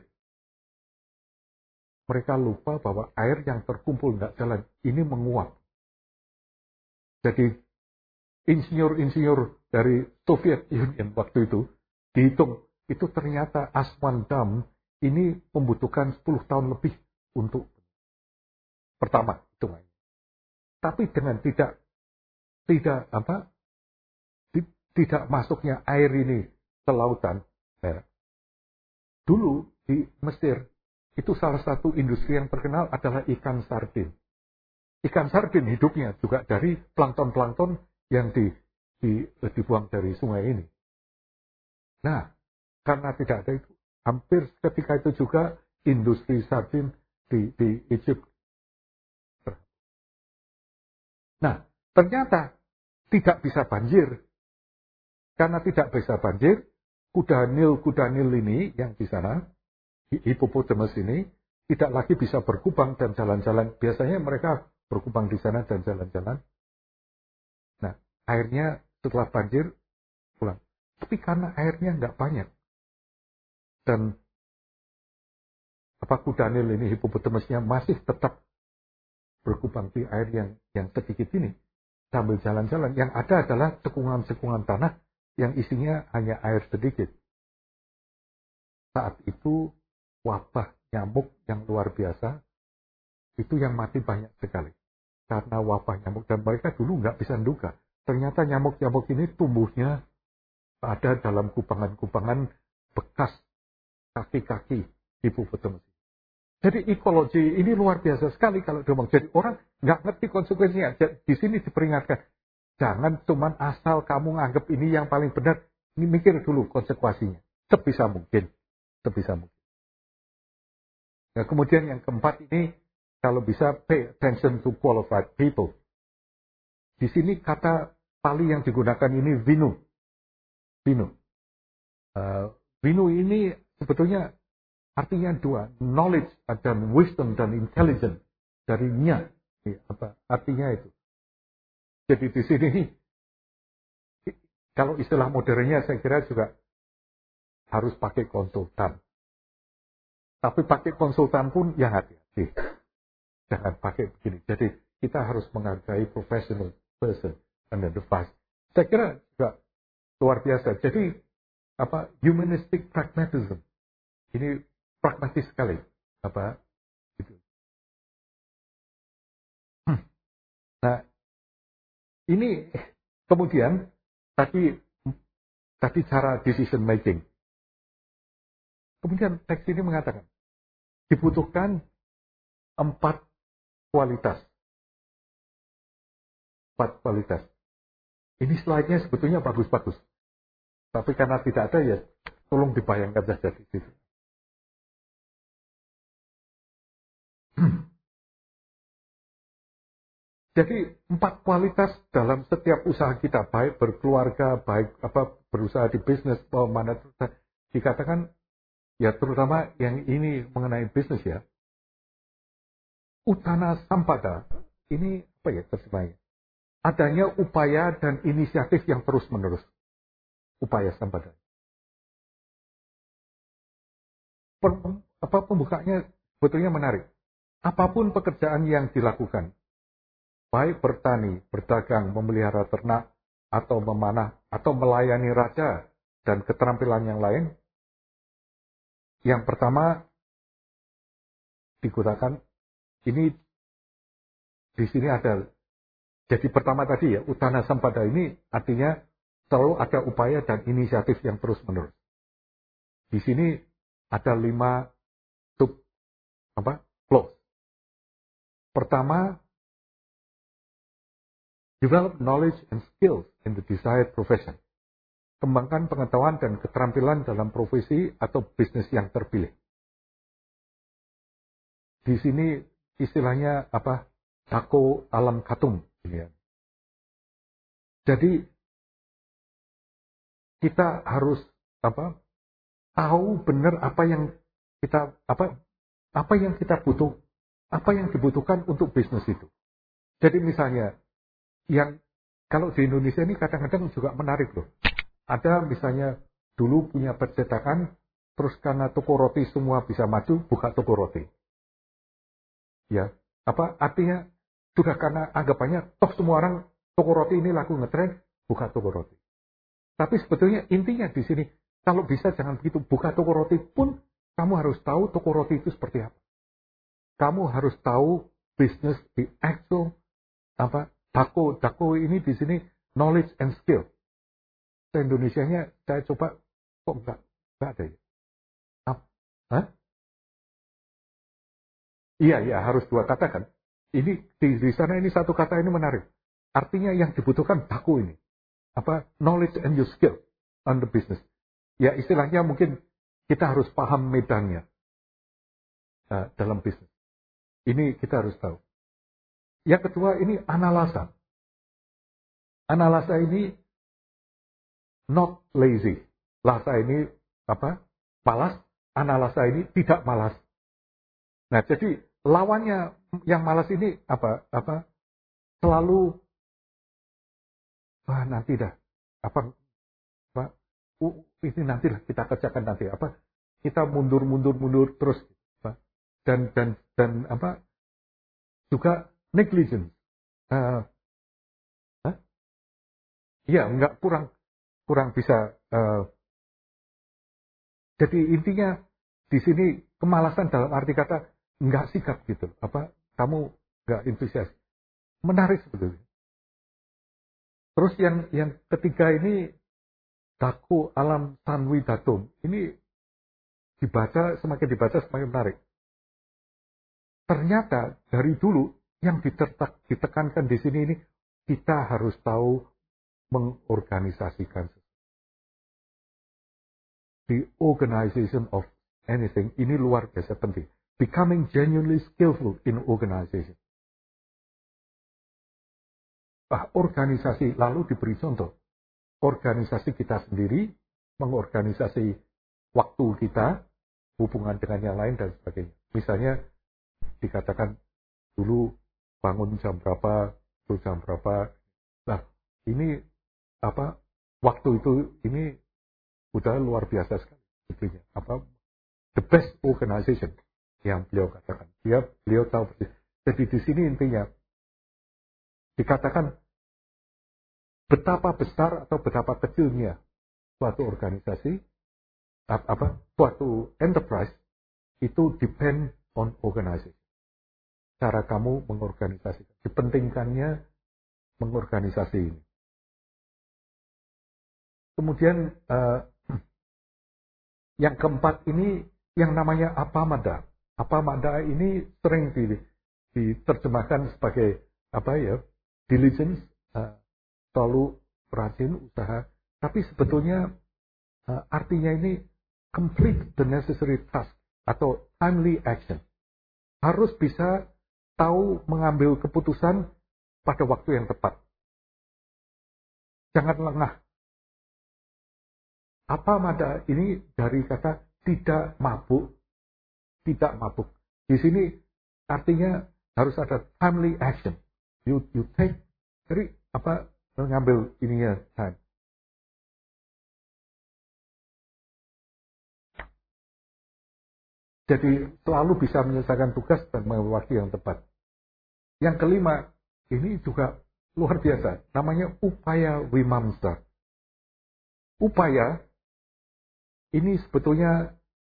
Mereka lupa bahwa air yang terkumpul nggak jalan, ini menguap. Jadi insinyur-insinyur dari Soviet Union waktu itu, dihitung, itu ternyata Aswan Dam ini membutuhkan sepuluh tahun lebih untuk pertama hitungannya. Tapi dengan tidak tidak apa tidak masuknya air ini ke lautan, ya. Dulu di Mesir itu salah satu industri yang terkenal adalah ikan sardin. Ikan sardin hidupnya juga dari plankton-plankton yang di, di, dibuang dari sungai ini. Nah, karena tidak ada itu, hampir ketika itu juga industri sardin di, di Egypt. Nah, ternyata tidak bisa banjir. Karena tidak bisa banjir, kuda Nil-kuda Nil ini yang di sana, hipopotamus ini, tidak lagi bisa berkubang dan jalan-jalan. Biasanya mereka berkubang di sana dan jalan-jalan. Nah, airnya setelah banjir, pulang. Tapi karena airnya nggak banyak. Dan apa kuda Nil ini, hipopotamusnya masih tetap berkubang di air yang, yang sedikit ini. Sambil jalan-jalan. Yang ada adalah cekungan-cekungan tanah yang isinya hanya air sedikit. Saat itu wabah nyamuk yang luar biasa, itu yang mati banyak sekali. Karena wabah nyamuk, dan mereka dulu nggak bisa menduga. Ternyata nyamuk-nyamuk ini tumbuhnya ada dalam kubangan-kubangan bekas kaki-kaki hipopotamus. Jadi ekologi ini luar biasa sekali kalau diomong. Jadi orang nggak ngerti konsekuensinya. Di sini diperingatkan. Jangan cuma asal kamu nganggap ini yang paling benar. Ini mikir dulu konsekuensinya. Sebisa mungkin. Sebisa mungkin. Nah, kemudian yang keempat ini, kalau bisa pay attention to qualified people. Di sini kata Pali yang digunakan ini vinu. Vinu. Uh, vinu ini sebetulnya artinya dua. Knowledge dan wisdom dan intelligence. Dari nya. Apa artinya itu? Jadi di sini, kalau istilah modernnya saya kira juga harus pakai konsultan. Tapi pakai konsultan pun ya hati-hati. Jangan pakai begini. Jadi kita harus menghargai professional person and advice. Saya kira juga luar biasa. Jadi apa humanistic pragmatism. Ini pragmatis sekali. Apa gitu. Hmm. Nah, ini kemudian tadi tadi cara decision making. Kemudian teks ini mengatakan dibutuhkan empat kualitas. Empat kualitas. Ini slide-nya sebetulnya bagus-bagus. Tapi karena tidak ada ya tolong dibayangkan saja di situ. Jadi empat kualitas dalam setiap usaha kita, baik berkeluarga, baik apa berusaha di bisnis, mana dikatakan ya terutama yang ini mengenai bisnis ya. Utana sampada ini apa ya terjemahnya? adanya upaya dan inisiatif yang terus-menerus. Upaya sampada. Per, apa pembukanya sebetulnya menarik. Apapun pekerjaan yang dilakukan, baik bertani, berdagang, memelihara ternak, atau memanah, atau melayani raja, dan keterampilan yang lain, yang pertama digunakan, ini di sini ada, jadi pertama tadi ya, utana sampada ini artinya selalu ada upaya dan inisiatif yang terus-menerus. Di sini ada lima sub apa flow. Pertama, develop knowledge and skills in the desired profession. Kembangkan pengetahuan dan keterampilan dalam profesi atau bisnis yang terpilih. Di sini istilahnya apa? Tako alam katum. Ya. Jadi kita harus apa? Tahu benar apa yang kita apa apa yang kita butuh, apa yang dibutuhkan untuk bisnis itu. Jadi misalnya yang kalau di Indonesia ini kadang-kadang juga menarik loh. Ada misalnya dulu punya percetakan, terus karena toko roti semua bisa maju, buka toko roti. Ya, apa artinya sudah karena anggapannya toh semua orang toko roti ini laku ngetren, buka toko roti. Tapi sebetulnya intinya di sini kalau bisa jangan begitu, buka toko roti pun kamu harus tahu toko roti itu seperti apa. Kamu harus tahu bisnis di actual apa dako dako ini di sini knowledge and skill. Di Indonesianya saya coba kok enggak enggak ada ya. Hah? Iya iya harus dua kata kan. Ini di, di sana ini satu kata ini menarik. Artinya yang dibutuhkan dako ini apa knowledge and your skill on the business. Ya istilahnya mungkin kita harus paham medannya uh, dalam bisnis. Ini kita harus tahu. Yang kedua ini analasa. Analasa ini not lazy. Lasa ini apa? Malas. Analasa ini tidak malas. Nah jadi lawannya yang malas ini apa? Apa? Selalu wah nanti dah apa? Apa? Uh, ini nantilah kita kerjakan nanti apa? Kita mundur mundur mundur terus apa? Dan dan dan apa? Juga negligence. Uh, huh? Ya, enggak kurang kurang bisa. Uh, jadi intinya di sini kemalasan dalam arti kata enggak sikap gitu. Apa? Kamu enggak entusias. Menarik sebetulnya. Terus yang yang ketiga ini Daku alam tanwi datum. Ini dibaca semakin dibaca semakin menarik. Ternyata dari dulu yang ditetak, ditekankan di sini ini kita harus tahu mengorganisasikan. The organization of anything ini luar biasa penting. Becoming genuinely skillful in organization. Ah, organisasi lalu diberi contoh. Organisasi kita sendiri, mengorganisasi waktu kita, hubungan dengan yang lain dan sebagainya. Misalnya dikatakan dulu bangun jam berapa, itu jam berapa. Nah, ini apa? Waktu itu ini udah luar biasa sekali sebetulnya. Apa? The best organization yang beliau katakan. Dia beliau tahu persis. Jadi di sini intinya dikatakan betapa besar atau betapa kecilnya suatu organisasi, apa, suatu enterprise itu depend on organization. Cara kamu mengorganisasikan, dipentingkannya mengorganisasi ini. Kemudian uh, yang keempat ini yang namanya apamada. Apamada ini sering diterjemahkan sebagai apa ya, diligence. Uh, selalu rajin usaha, tapi sebetulnya uh, artinya ini complete the necessary task atau timely action. Harus bisa tahu mengambil keputusan pada waktu yang tepat. Jangan lengah. Apa mada ini dari kata tidak mabuk, tidak mabuk. Di sini artinya harus ada timely action. You you take. Jadi apa mengambil ininya time. Jadi selalu bisa menyelesaikan tugas dan waktu yang tepat. Yang kelima, ini juga luar biasa. Namanya upaya wimamsa. Upaya, ini sebetulnya,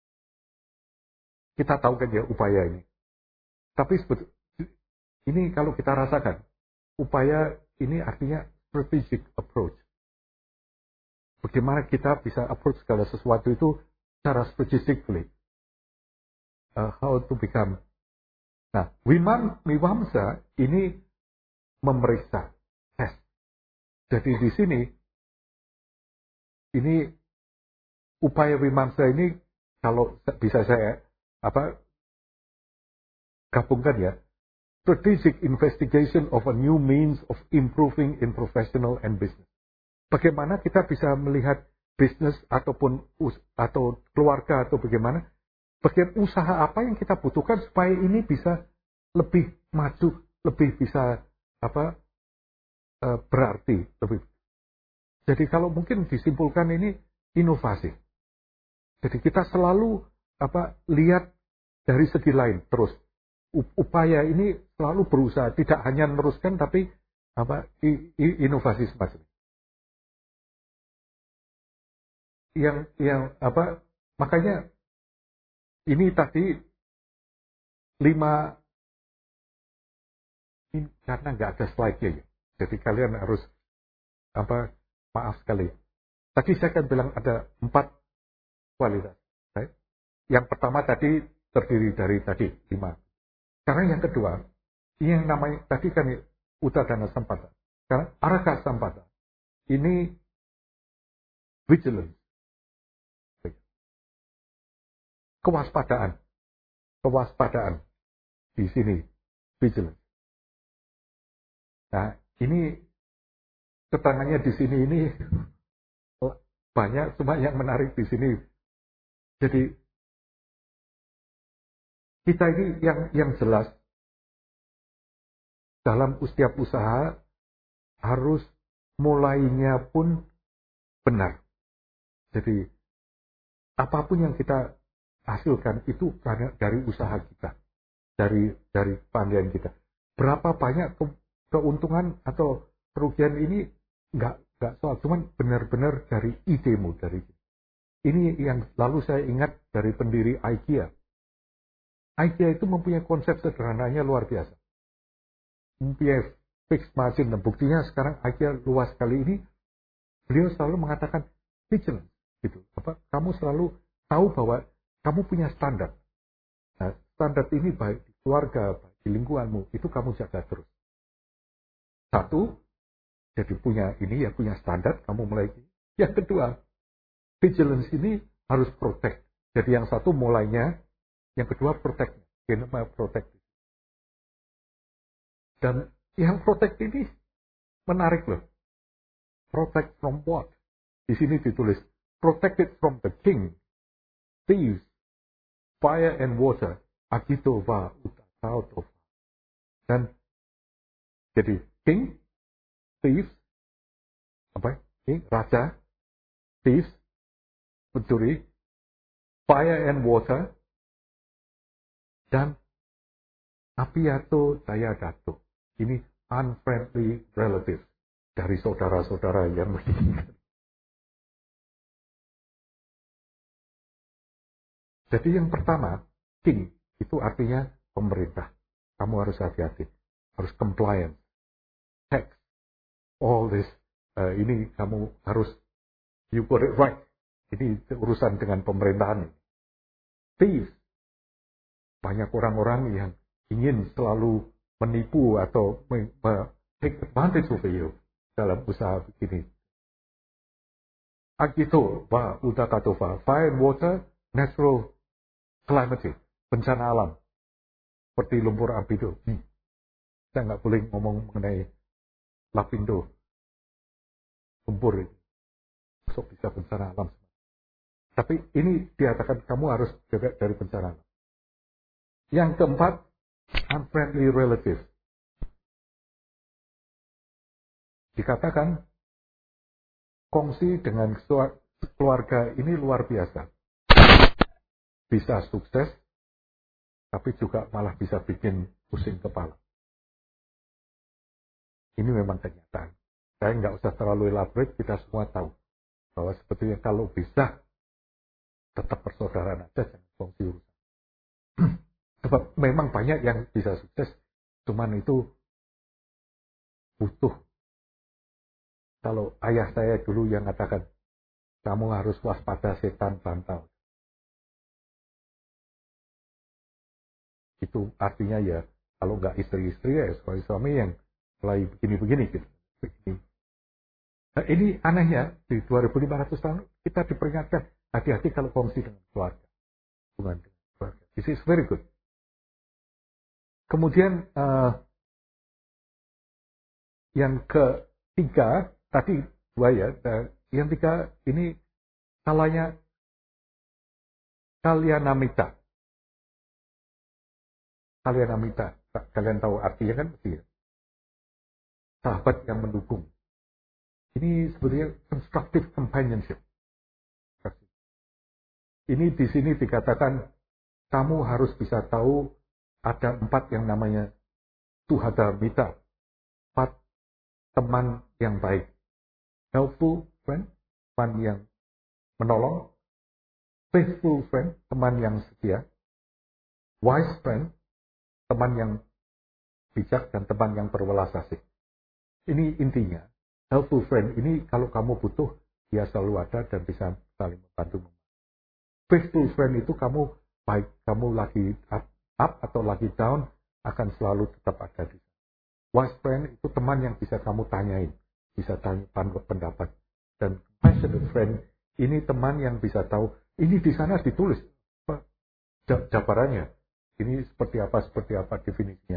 kita tahu kan ya upaya ini. Tapi sebetul, ini kalau kita rasakan, upaya ini artinya strategic approach. Bagaimana kita bisa approach segala sesuatu itu secara strategically. Uh, how to become. Nah, wimam, wimamsa ini memeriksa, tes. Jadi di sini, ini upaya wimamsa ini kalau bisa saya apa gabungkan ya, strategic investigation of a new means of improving in professional and business. Bagaimana kita bisa melihat bisnis ataupun atau keluarga atau bagaimana? Bagian usaha apa yang kita butuhkan supaya ini bisa lebih maju, lebih bisa apa e, berarti lebih. Jadi kalau mungkin disimpulkan ini inovasi. Jadi kita selalu apa lihat dari segi lain terus. Upaya ini selalu berusaha tidak hanya meneruskan tapi apa inovasi semacam. Yang yang apa makanya ini tadi lima, ini karena nggak ada slide-nya ya. Jadi kalian harus, apa maaf sekali. Tadi saya kan bilang ada empat kualitas. Right? Yang pertama tadi terdiri dari tadi lima. Sekarang yang kedua, ini yang namanya tadi kan Utadana Sampata. Sekarang Araka Sampata. Ini vigilance. Kewaspadaan. Kewaspadaan. Di sini. Vigilance. Nah, ini keterangannya di sini ini banyak, cuma yang menarik di sini. Jadi, kita ini yang yang jelas, dalam setiap usaha, harus mulainya pun benar. Jadi, apapun yang kita hasilkan itu karena dari usaha kita, dari dari pandaian kita. Berapa banyak ke, keuntungan atau kerugian ini nggak nggak soal, cuman benar-benar dari idemu dari ini yang lalu saya ingat dari pendiri IKEA. IKEA itu mempunyai konsep sederhananya luar biasa, mempunyai fixed margin dan buktinya sekarang IKEA luas sekali ini. Beliau selalu mengatakan vigilance, gitu. Apa? Kamu selalu tahu bahwa kamu punya standar. Nah, standar ini baik di keluarga, baik di lingkunganmu, itu kamu jaga terus. Satu, jadi punya ini ya punya standar, kamu mulai. Yang kedua, vigilance ini harus protect. Jadi yang satu mulainya, yang kedua protect. Kenapa protect? Dan yang protect ini menarik loh. Protect from what? Di sini ditulis, protected from the king, thieves, fire and water, agito va utakauto. Dan jadi king, thieves, apa? King, raja, thieves, pencuri, fire and water, dan apiato dayadato. Ini unfriendly relative dari saudara-saudara yang menginginkan. Jadi yang pertama, king, itu artinya pemerintah. Kamu harus hati-hati, harus compliant, tax, all this, uh, ini kamu harus, you got it right. Ini urusan dengan pemerintahan. Thieves, banyak orang-orang yang ingin selalu menipu atau take advantage of you dalam usaha begini. Agito, wa udakatova, fire and water, natural calamity, bencana alam. Seperti lumpur apindo. Hmm. Saya nggak boleh ngomong mengenai lapindo. Lumpur itu. Masuk bisa bencana alam. Tapi ini dikatakan kamu harus bebas dari bencana alam. Yang keempat, unfriendly relative. dikatakan kongsi dengan keluarga ini luar biasa. Bisa sukses, tapi juga malah bisa bikin pusing kepala. Ini memang kenyataan. Saya nggak usah terlalu elaborate, kita semua tahu bahwa sebetulnya kalau bisa tetap persaudaraan aja, jangan kongsi urusan. Sebab memang banyak yang bisa sukses, cuman itu butuh. Kalau ayah saya dulu yang katakan, kamu harus waspada setan bantal. Itu artinya ya, kalau nggak istri-istri ya suami-suami yang mulai begini-begini gitu. Begini. Nah, ini anehnya, di dua ribu lima ratus tahun kita diperingatkan, hati-hati kalau kongsi dengan keluarga. Hubungan dengan keluarga. This is very good. Kemudian uh, yang ketiga, tadi dua ya, uh, yang tiga ini kalanya kalyanamita. Kalyanamita, kalian tahu artinya kan? Mesti ya? Sahabat yang mendukung. Ini sebetulnya constructive companionship. Ini di sini dikatakan kamu harus bisa tahu ada empat yang namanya tuhada mita, empat teman yang baik. Helpful friend, teman yang menolong. Faithful friend, teman yang setia. Wise friend, teman yang bijak dan teman yang berwelas asih. Ini intinya. Helpful friend ini kalau kamu butuh, dia selalu ada dan bisa saling membantu. Faithful friend itu kamu baik kamu lagi up, up atau lagi down akan selalu tetap ada di sana. Wise friend itu teman yang bisa kamu tanyain, bisa tanya pendapat. Dan compassionate friend ini teman yang bisa tahu ini di sana ditulis apa, jabarannya. Ini seperti apa seperti apa definisinya.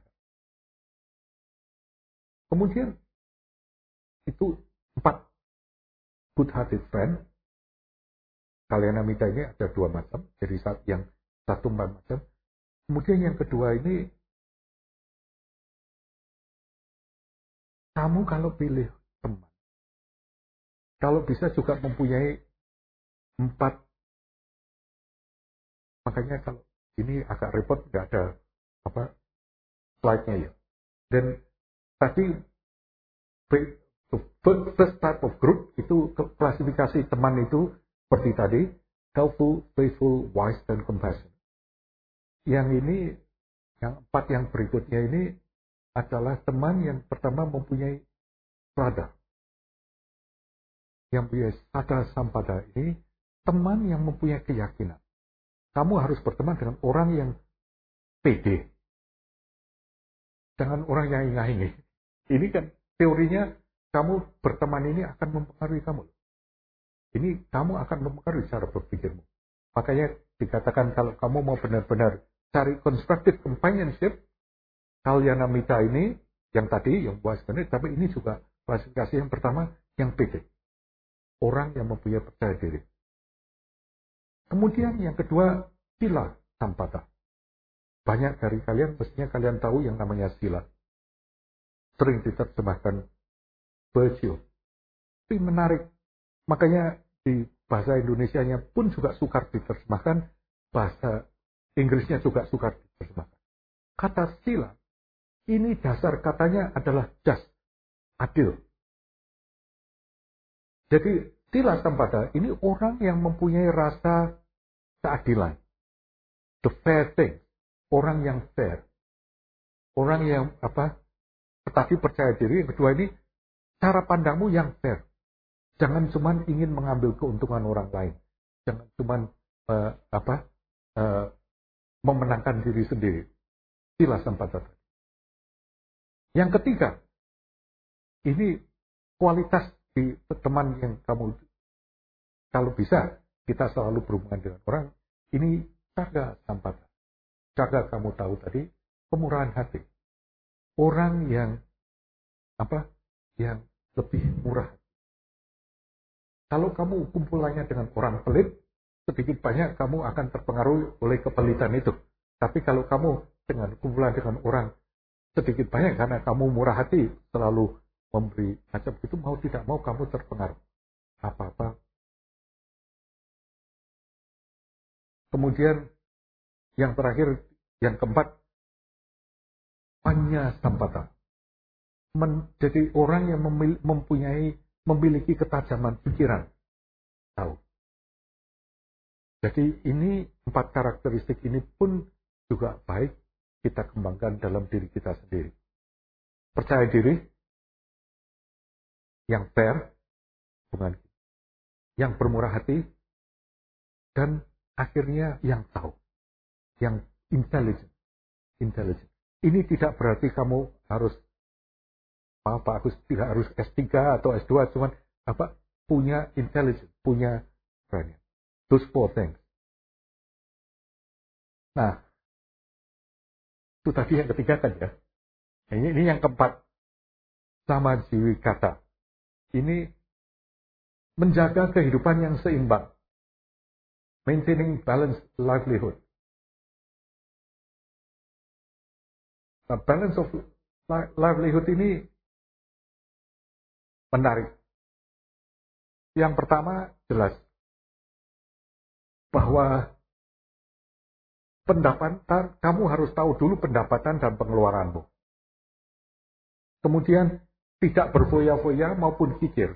Kemudian itu empat good hearted friend. Kalyanamita ini ada dua macam, jadi yang satu empat macam. Kemudian yang kedua ini, kamu kalau pilih teman, kalau bisa juga mempunyai empat, makanya kalau ini agak repot, nggak ada apa slide-nya ya. Dan tadi first type of group itu klasifikasi teman itu seperti tadi, helpful, faithful, wise, dan compassionate. Yang ini, yang empat yang berikutnya ini adalah teman yang pertama mempunyai prada. Yang punya sada sampada ini, teman yang mempunyai keyakinan. Kamu harus berteman dengan orang yang pede. Jangan orang yang ingah-ingih. Ini kan teorinya, kamu berteman ini akan mempengaruhi kamu. Ini kamu akan mempengaruhi cara berpikirmu. Makanya dikatakan kalau kamu mau benar-benar cari constructive companionship, kalyanamita ini, yang tadi, yang buas benar, tapi ini juga klasifikasi yang pertama, yang pede. Orang yang mempunyai percaya diri. Kemudian yang kedua, sila sampata. Banyak dari kalian, mestinya kalian tahu yang namanya sila. Sering diterjemahkan virtue. Tapi menarik. Makanya di bahasa Indonesianya pun juga sukar diterjemahkan, bahasa Inggrisnya juga sukar diterjemahkan. Kata sila, ini dasar katanya adalah just, adil. Jadi sila sampata ini orang yang mempunyai rasa keadilan. The fair thing. Orang yang fair. Orang yang apa? Tetapi percaya diri. Yang kedua ini, cara pandangmu yang fair. Jangan cuma ingin mengambil keuntungan orang lain. Jangan cuma uh, apa uh, memenangkan diri sendiri. Sila sampata. Yang ketiga, ini kualitas di teman yang kamu, kalau bisa kita selalu berhubungan dengan orang, ini jaga sampata. Jaga kamu tahu tadi, kemurahan hati. Orang yang apa? Yang lebih murah. Kalau kamu kumpulannya dengan orang pelit, sedikit banyak kamu akan terpengaruh oleh kepelitan itu. Tapi kalau kamu dengan kumpulan dengan orang sedikit banyak karena kamu murah hati, selalu memberi macam itu, mau tidak mau kamu terpengaruh. Apa-apa. Kemudian yang terakhir, yang keempat, panya sampata. Menjadi orang yang mempunyai, memiliki ketajaman pikiran. Tahu. Jadi ini empat karakteristik ini pun juga baik kita kembangkan dalam diri kita sendiri. Percaya diri, yang fair, bukan, yang bermurah hati, dan akhirnya yang tahu, yang intelligent. Intelligent. Ini tidak berarti kamu harus apa, aku tidak harus S tiga atau S dua, cuman apa, punya intelligence, punya berani. Those four things. Nah, itu tadi yang ketiga kan ya. Ini, ini yang keempat, sama jiwi kata. Ini menjaga kehidupan yang seimbang. Maintaining balanced livelihood. Nah, balance of livelihood ini menarik. Yang pertama jelas bahwa pendapatan, kamu harus tahu dulu pendapatan dan pengeluaranmu. Kemudian tidak berfoya-foya maupun kikir.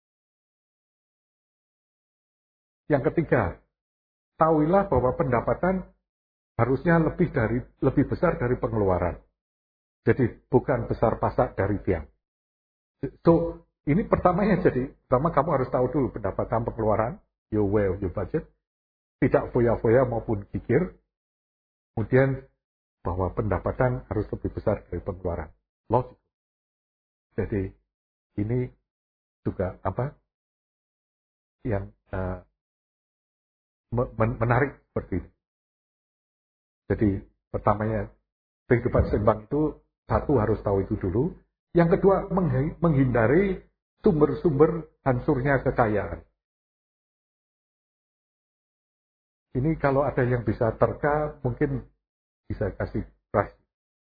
Yang ketiga, tahuilah bahwa pendapatan harusnya lebih dari lebih besar dari pengeluaran. Jadi bukan besar pasak dari tiang. So, ini pertamanya jadi, pertama kamu harus tahu dulu pendapatan pengeluaran, your way of your budget, tidak foya-foya maupun kikir. Kemudian bahwa pendapatan harus lebih besar dari pengeluaran. Logik. Jadi ini juga apa yang uh, menarik seperti ini. Jadi pertamanya kehidupan seimbang itu satu harus tahu itu dulu. Yang kedua menghindari sumber-sumber hancurnya kekayaan. Ini kalau ada yang bisa terka mungkin bisa kasih price.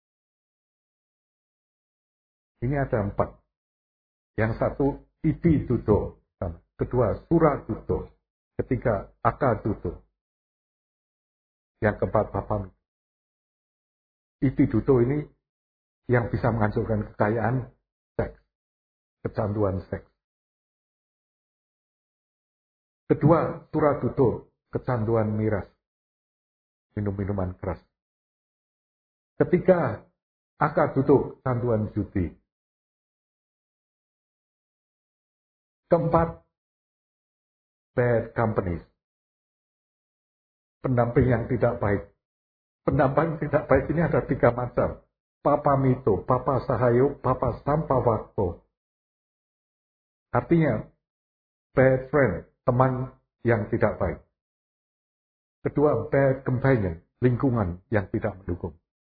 Ini ada empat. Yang satu idi dudo, kedua sura dudo, ketiga aka dudo. Yang keempat papam. Idi dudo ini yang bisa menghancurkan kekayaan, seks, kecanduan seks. Kedua sura dudo, kecanduan miras, minum-minuman keras. Ketiga aka dudo, kecanduan judi. Keempat, bad companies. Pendamping yang tidak baik. Pendamping tidak baik ini ada tiga macam. Papa mito, papa sahayo, papa sampawakto. Artinya, bad friend, teman yang tidak baik. Kedua, bad companion, lingkungan yang tidak mendukung.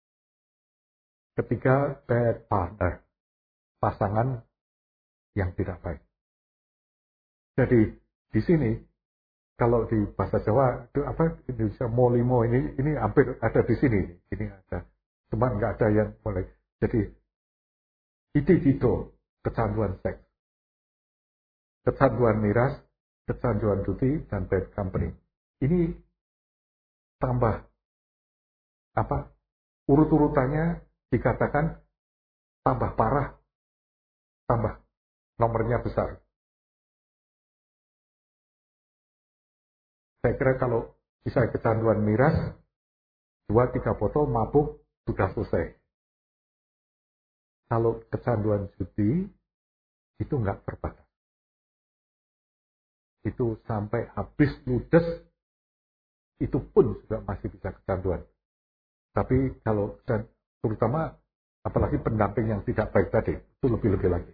Ketiga, bad partner, pasangan yang tidak baik. Jadi di sini kalau di bahasa Jawa itu apa Indonesia molimo ini ini hampir ada di sini, ini ada, cuma nggak ada yang boleh. Jadi itu kecanduan seks, kecanduan miras, kecanduan judi dan bad company. Ini tambah apa urut-urutannya dikatakan tambah parah, tambah nomornya besar. Saya kira kalau bisa kecanduan miras, dua tiga botol mabuk sudah selesai. Kalau kecanduan judi itu nggak terbatas. Itu sampai habis ludes, itu pun juga masih bisa kecanduan. Tapi kalau dan terutama apalagi pendamping yang tidak baik tadi, itu lebih-lebih lagi.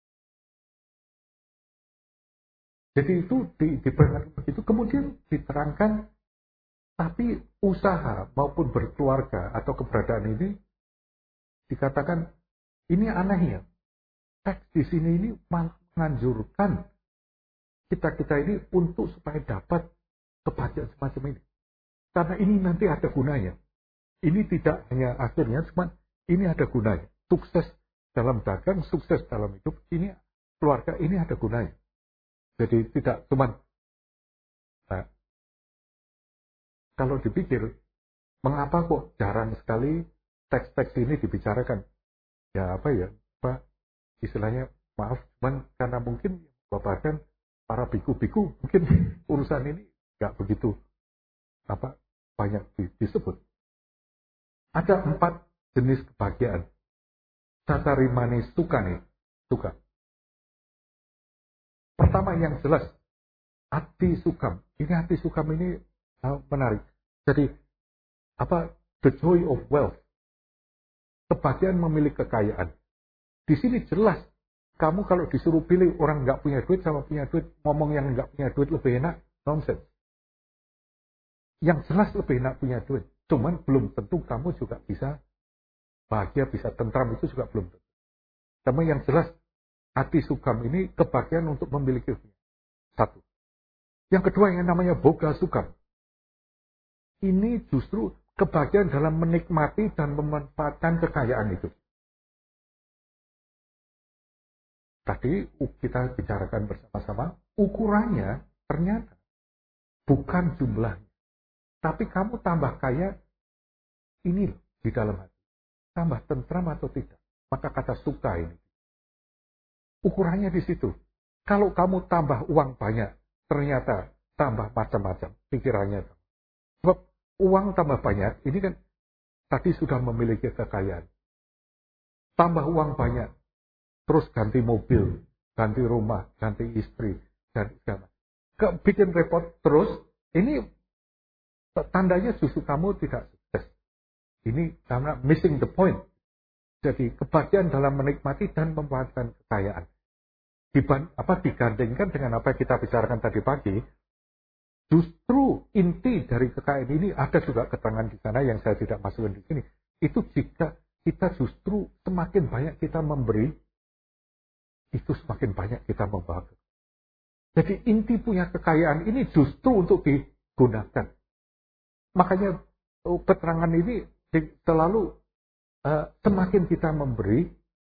Jadi itu di, diberikan begitu, kemudian diterangkan, tapi usaha maupun berkeluarga atau keberadaan ini dikatakan ini anehnya. Teks di sini ini menganjurkan kita-kita ini untuk supaya dapat kebahagiaan semacam ini. Karena ini nanti ada gunanya. Ini tidak hanya akhirnya, cuma ini ada gunanya. Sukses dalam dagang, sukses dalam hidup, ini keluarga ini ada gunanya. Jadi tidak cuma, nah, kalau dipikir, mengapa kok jarang sekali teks-teks ini dibicarakan? Ya apa ya, apa istilahnya, maaf, cuman karena mungkin bahkan para biku-biku mungkin urusan ini nggak begitu apa banyak disebut. Ada empat jenis kebahagiaan. Satarimani suka nih, suka. Pertama yang jelas, hati sukam. Ini hati sukam ini uh, menarik. Jadi apa? The joy of wealth. Kebahagiaan memiliki kekayaan. Di sini jelas, kamu kalau disuruh pilih orang nggak punya duit sama punya duit, ngomong yang nggak punya duit lebih enak, nonsense. Yang jelas lebih enak punya duit. Cuman belum tentu kamu juga bisa bahagia, bisa tentram, itu juga belum tentu. Tapi yang jelas, hati sukam ini kebahagiaan untuk memiliki satu. Yang kedua yang namanya boga sukam. Ini justru kebahagiaan dalam menikmati dan memanfaatkan kekayaan itu. Tadi kita bicarakan bersama-sama, ukurannya ternyata bukan jumlahnya. Tapi kamu tambah kaya, ini loh, di dalam hati. Tambah tentram atau tidak. Maka kata suka ini. Ukurannya di situ. Kalau kamu tambah uang banyak, ternyata tambah macam-macam pikirannya. Sebab uang tambah banyak, ini kan tadi sudah memiliki kekayaan. Tambah uang banyak, terus ganti mobil, ganti rumah, ganti istri, dan segala. Bikin repot terus, ini tandanya justru kamu tidak sukses. Ini karena missing the point. Jadi kebahagiaan dalam menikmati dan memanfaatkan kekayaan. Diban, apa digandingkan dengan apa yang kita bicarakan tadi pagi, justru inti dari kekayaan ini ada juga keterangan di sana yang saya tidak masukkan di sini. Itu jika kita justru semakin banyak kita memberi, itu semakin banyak kita membahagiakan. Jadi inti punya kekayaan ini justru untuk digunakan. Makanya keterangan ini selalu uh, semakin kita memberi,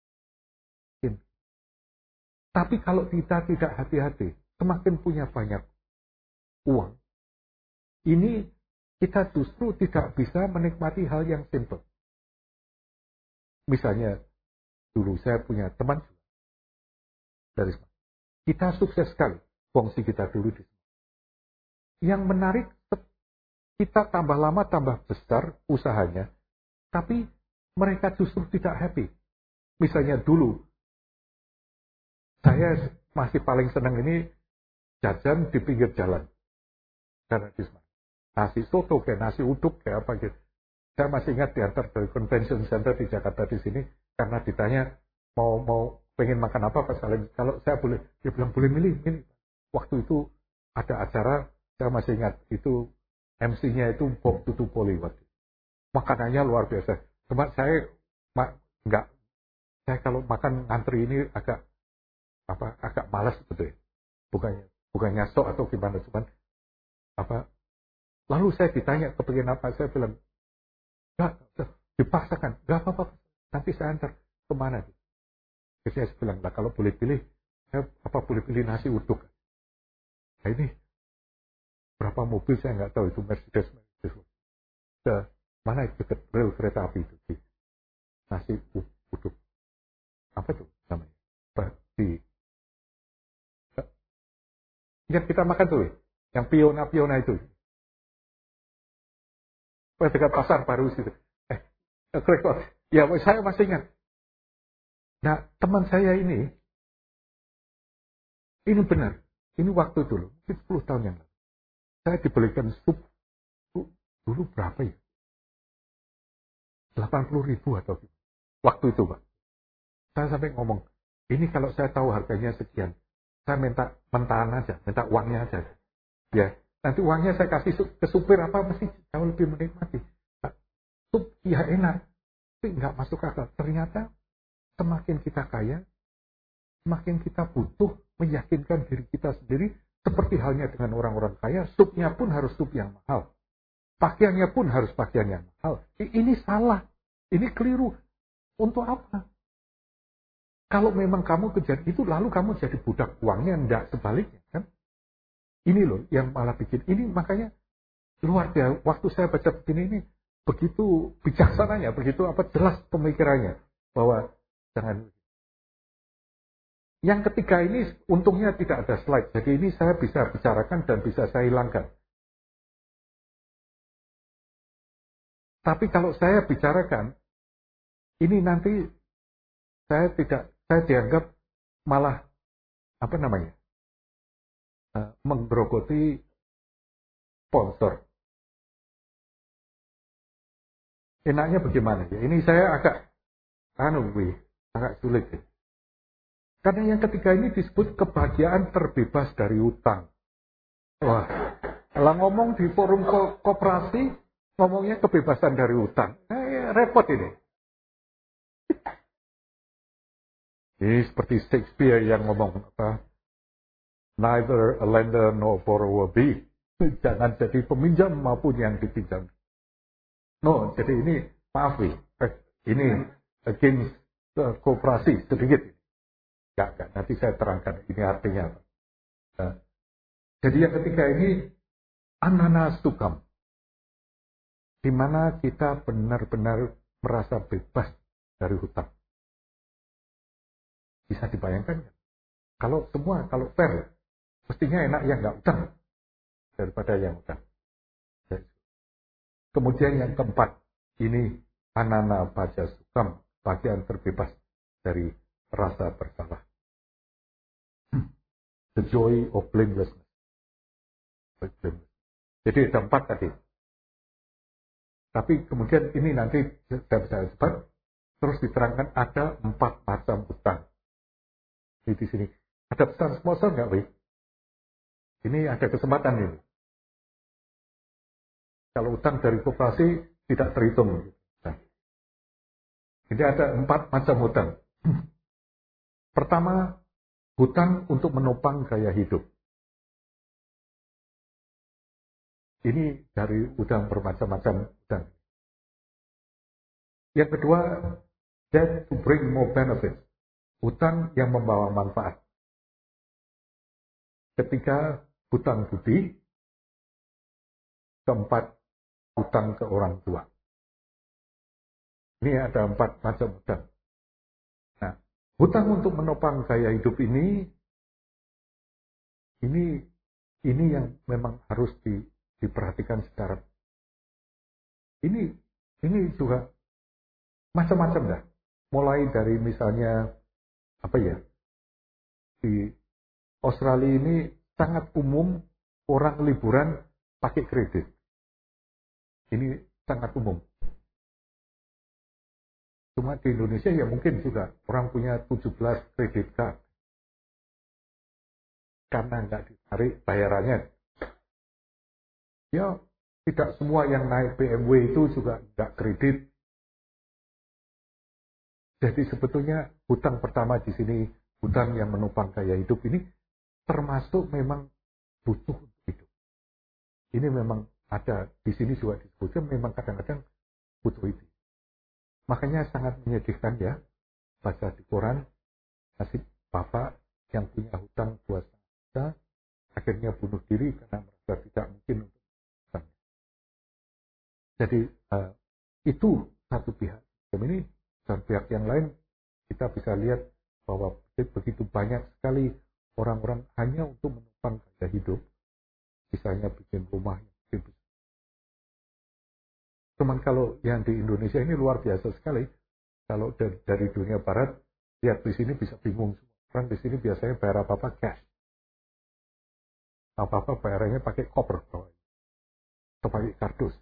tapi kalau kita tidak hati-hati, semakin punya banyak uang, ini kita justru tidak bisa menikmati hal yang simple. Misalnya, dulu saya punya teman dari kita sukses sekali, fungsi kita dulu di yang menarik, kita tambah lama tambah besar usahanya, tapi mereka justru tidak happy. Misalnya dulu, saya masih paling senang ini jajan di pinggir jalan. Karena di nasi soto, kayak nasi uduk, kayak apa gitu. Saya masih ingat diantar dari convention center di Jakarta di sini, karena ditanya mau mau pengen makan apa, Pak Salim. Kalau saya boleh, dia bilang boleh milih. Ini waktu itu ada acara, saya masih ingat itu M C-nya itu Bob Tutupoli waktu. Makanannya luar biasa. Cuma saya ma, enggak, saya kalau makan ngantri ini agak apa agak malas betul. Bukannya bukannya sok atau gimana, cuman apa? Lalu saya ditanya kepengen apa, saya bilang enggak, dipaksakan, enggak apa-apa, nanti saya antar kemana? Jadi saya bilang, lah kalau boleh pilih, saya apa boleh pilih nasi uduk. Nah ini berapa mobil saya nggak tahu, itu Mercedes, Mercedes. Ke mana itu dekat rel kereta api itu, di nasi uduk. Apa itu namanya? Di ingat kita makan tuh, yang piona-piona itu. Dekat pasar baru situ. Eh, kereta. Ya, saya masih ingat. Nah, teman saya ini, ini benar. Ini waktu dulu, mungkin sepuluh tahun yang lalu. Saya dibelikan sup, dulu berapa ya? delapan puluh ribu atau gitu. Waktu itu, Pak. Saya sampai ngomong, ini kalau saya tahu harganya sekian, saya minta mentahan aja, minta uangnya aja. Ya, nanti uangnya saya kasih ke supir apa, mesti jauh lebih menikmati. Nah, sup, ya enak, tapi nggak masuk akal. Ternyata semakin kita kaya, semakin kita butuh meyakinkan diri kita sendiri, seperti halnya dengan orang-orang kaya, supnya pun harus sup yang mahal. Pakaiannya pun harus pakaian yang mahal. Ini salah. Ini keliru. Untuk apa? Kalau memang kamu kejar itu, lalu kamu jadi budak uangnya, enggak sebaliknya kan? Ini loh yang malah bikin ini, makanya luar biasa. Waktu saya baca begini ini begitu bijaksananya, begitu apa jelas pemikirannya bahwa jangan. Yang ketiga ini untungnya tidak ada slide, jadi ini saya bisa bicarakan dan bisa saya hilangkan. Tapi kalau saya bicarakan, ini nanti saya tidak, saya dianggap malah apa namanya, uh, menggerogoti sponsor. Enaknya bagaimana ya? Ini saya agak, anu, agak sulit ya. Karena yang ketiga ini disebut kebahagiaan terbebas dari utang. Wah, kalau ngomong di forum ko koperasi, ngomongnya kebebasan dari utang. Eh, repot ini. Ini seperti Shakespeare yang ngomong apa? Neither a lender nor borrower be. Jangan jadi peminjam maupun yang dipinjam. No, jadi ini maaf nih, ini against uh, kooperasi sedikit. Enggak, enggak, nanti saya terangkan ini artinya apa. Nah, jadi yang ketiga ini anana sukam, di mana kita benar-benar merasa bebas dari hutang. Bisa dibayangkan ya? Kalau semua, kalau fair, mestinya enak yang nggak utang daripada yang utang. Kemudian yang keempat, ini anana baja sukam, bagian terbebas dari rasa bersalah. The joy of blamelessness. Jadi ada empat tadi. Tapi kemudian ini nanti saya bisa sebut, terus diterangkan ada empat macam utang. Di sini ada pesan sponsor nggak, Wi? Ini ada kesempatan ini. Kalau utang dari koperasi tidak terhitung. Nah, jadi ada empat macam utang. Pertama, hutang untuk menopang gaya hidup. Ini dari utang bermacam-macam utang. Yang kedua, debt to bring more benefits. Hutang yang membawa manfaat. Ketiga, hutang budi. Keempat, hutang ke orang tua. Ini ada empat macam hutang. Nah, hutang untuk menopang gaya hidup ini, ini, ini yang memang harus di, diperhatikan secara. Ini, ini juga macam-macam dah. Mulai dari misalnya apa ya? Di Australia ini sangat umum orang liburan pakai kredit. Ini sangat umum. Cuma di Indonesia ya mungkin juga orang punya tujuh belas kredit card. Karena nggak ditarik bayarannya. Ya tidak semua yang naik B M W itu juga nggak kredit. Jadi sebetulnya hutang pertama di sini, hutang yang menopang gaya hidup ini termasuk memang butuh untuk hidup. Ini memang ada di sini juga disebutkan memang kadang-kadang butuh itu. Makanya sangat menyedihkan ya baca di koran nasib bapak yang punya hutang dua juta akhirnya bunuh diri karena merasa tidak mungkin untuk hutang. Jadi uh, itu satu pihak. Dan ini dan pihak yang lain kita bisa lihat bahwa begitu banyak sekali orang-orang hanya untuk menopang gaya hidup, misalnya bikin rumah. Cuman kalau yang di Indonesia ini luar biasa sekali. Kalau dari, dari dunia barat, lihat di sini bisa bingung. Orang di sini biasanya bayar apa-apa cash. Apa-apa bayarannya pakai koper. Atau pakai kardus.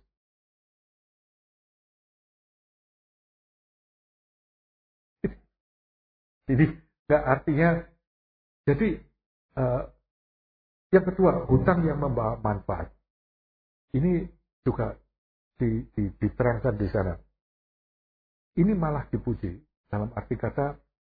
Jadi, nggak artinya, jadi, uh, yang kedua, hutang yang membawa manfaat. Ini juga di, di, diterangkan di sana. Ini malah dipuji dalam arti kata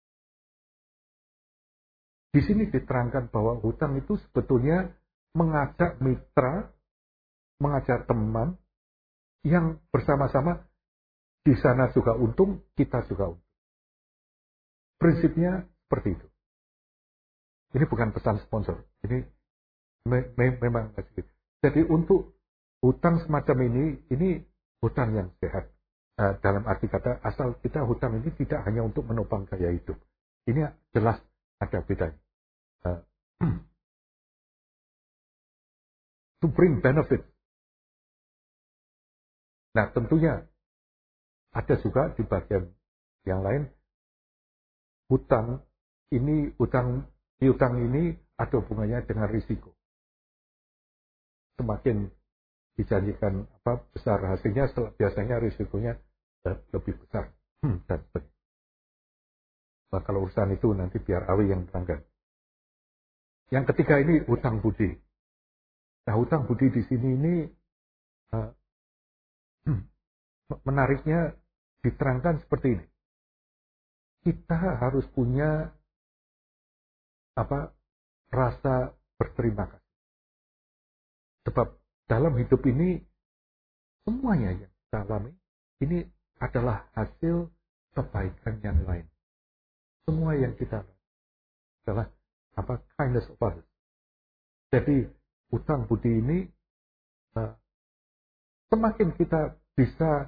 di sini diterangkan bahwa hutang itu sebetulnya mengajak mitra, mengajak teman yang bersama-sama di sana juga untung, kita juga untung. prinsipnya seperti itu. Ini bukan pesan sponsor. Ini me- me- memang begitu. Jadi untuk hutang semacam ini, ini hutang yang sehat. Uh, dalam arti kata, asal kita hutang ini tidak hanya untuk menopang gaya hidup. Ini jelas ada bedanya. Uh, to bring benefit. Nah, tentunya ada juga di bagian yang lain, hutang ini, hutang piutang ini ada hubungannya dengan risiko. Semakin dijanjikan apa besar hasilnya, biasanya risikonya lebih besar. Hmm, dan nah, kalau urusan itu nanti biar Awi yang terangkan. Yang ketiga ini hutang budi. Nah, hutang budi di sini ini uh, hmm, menariknya diterangkan seperti ini. Kita harus punya apa rasa berterima kasih. Sebab dalam hidup ini semuanya yang kita alami ini adalah hasil kebaikan yang lain. Semua yang kita alami adalah apa kindness of others. Jadi hutang budi ini uh, semakin kita bisa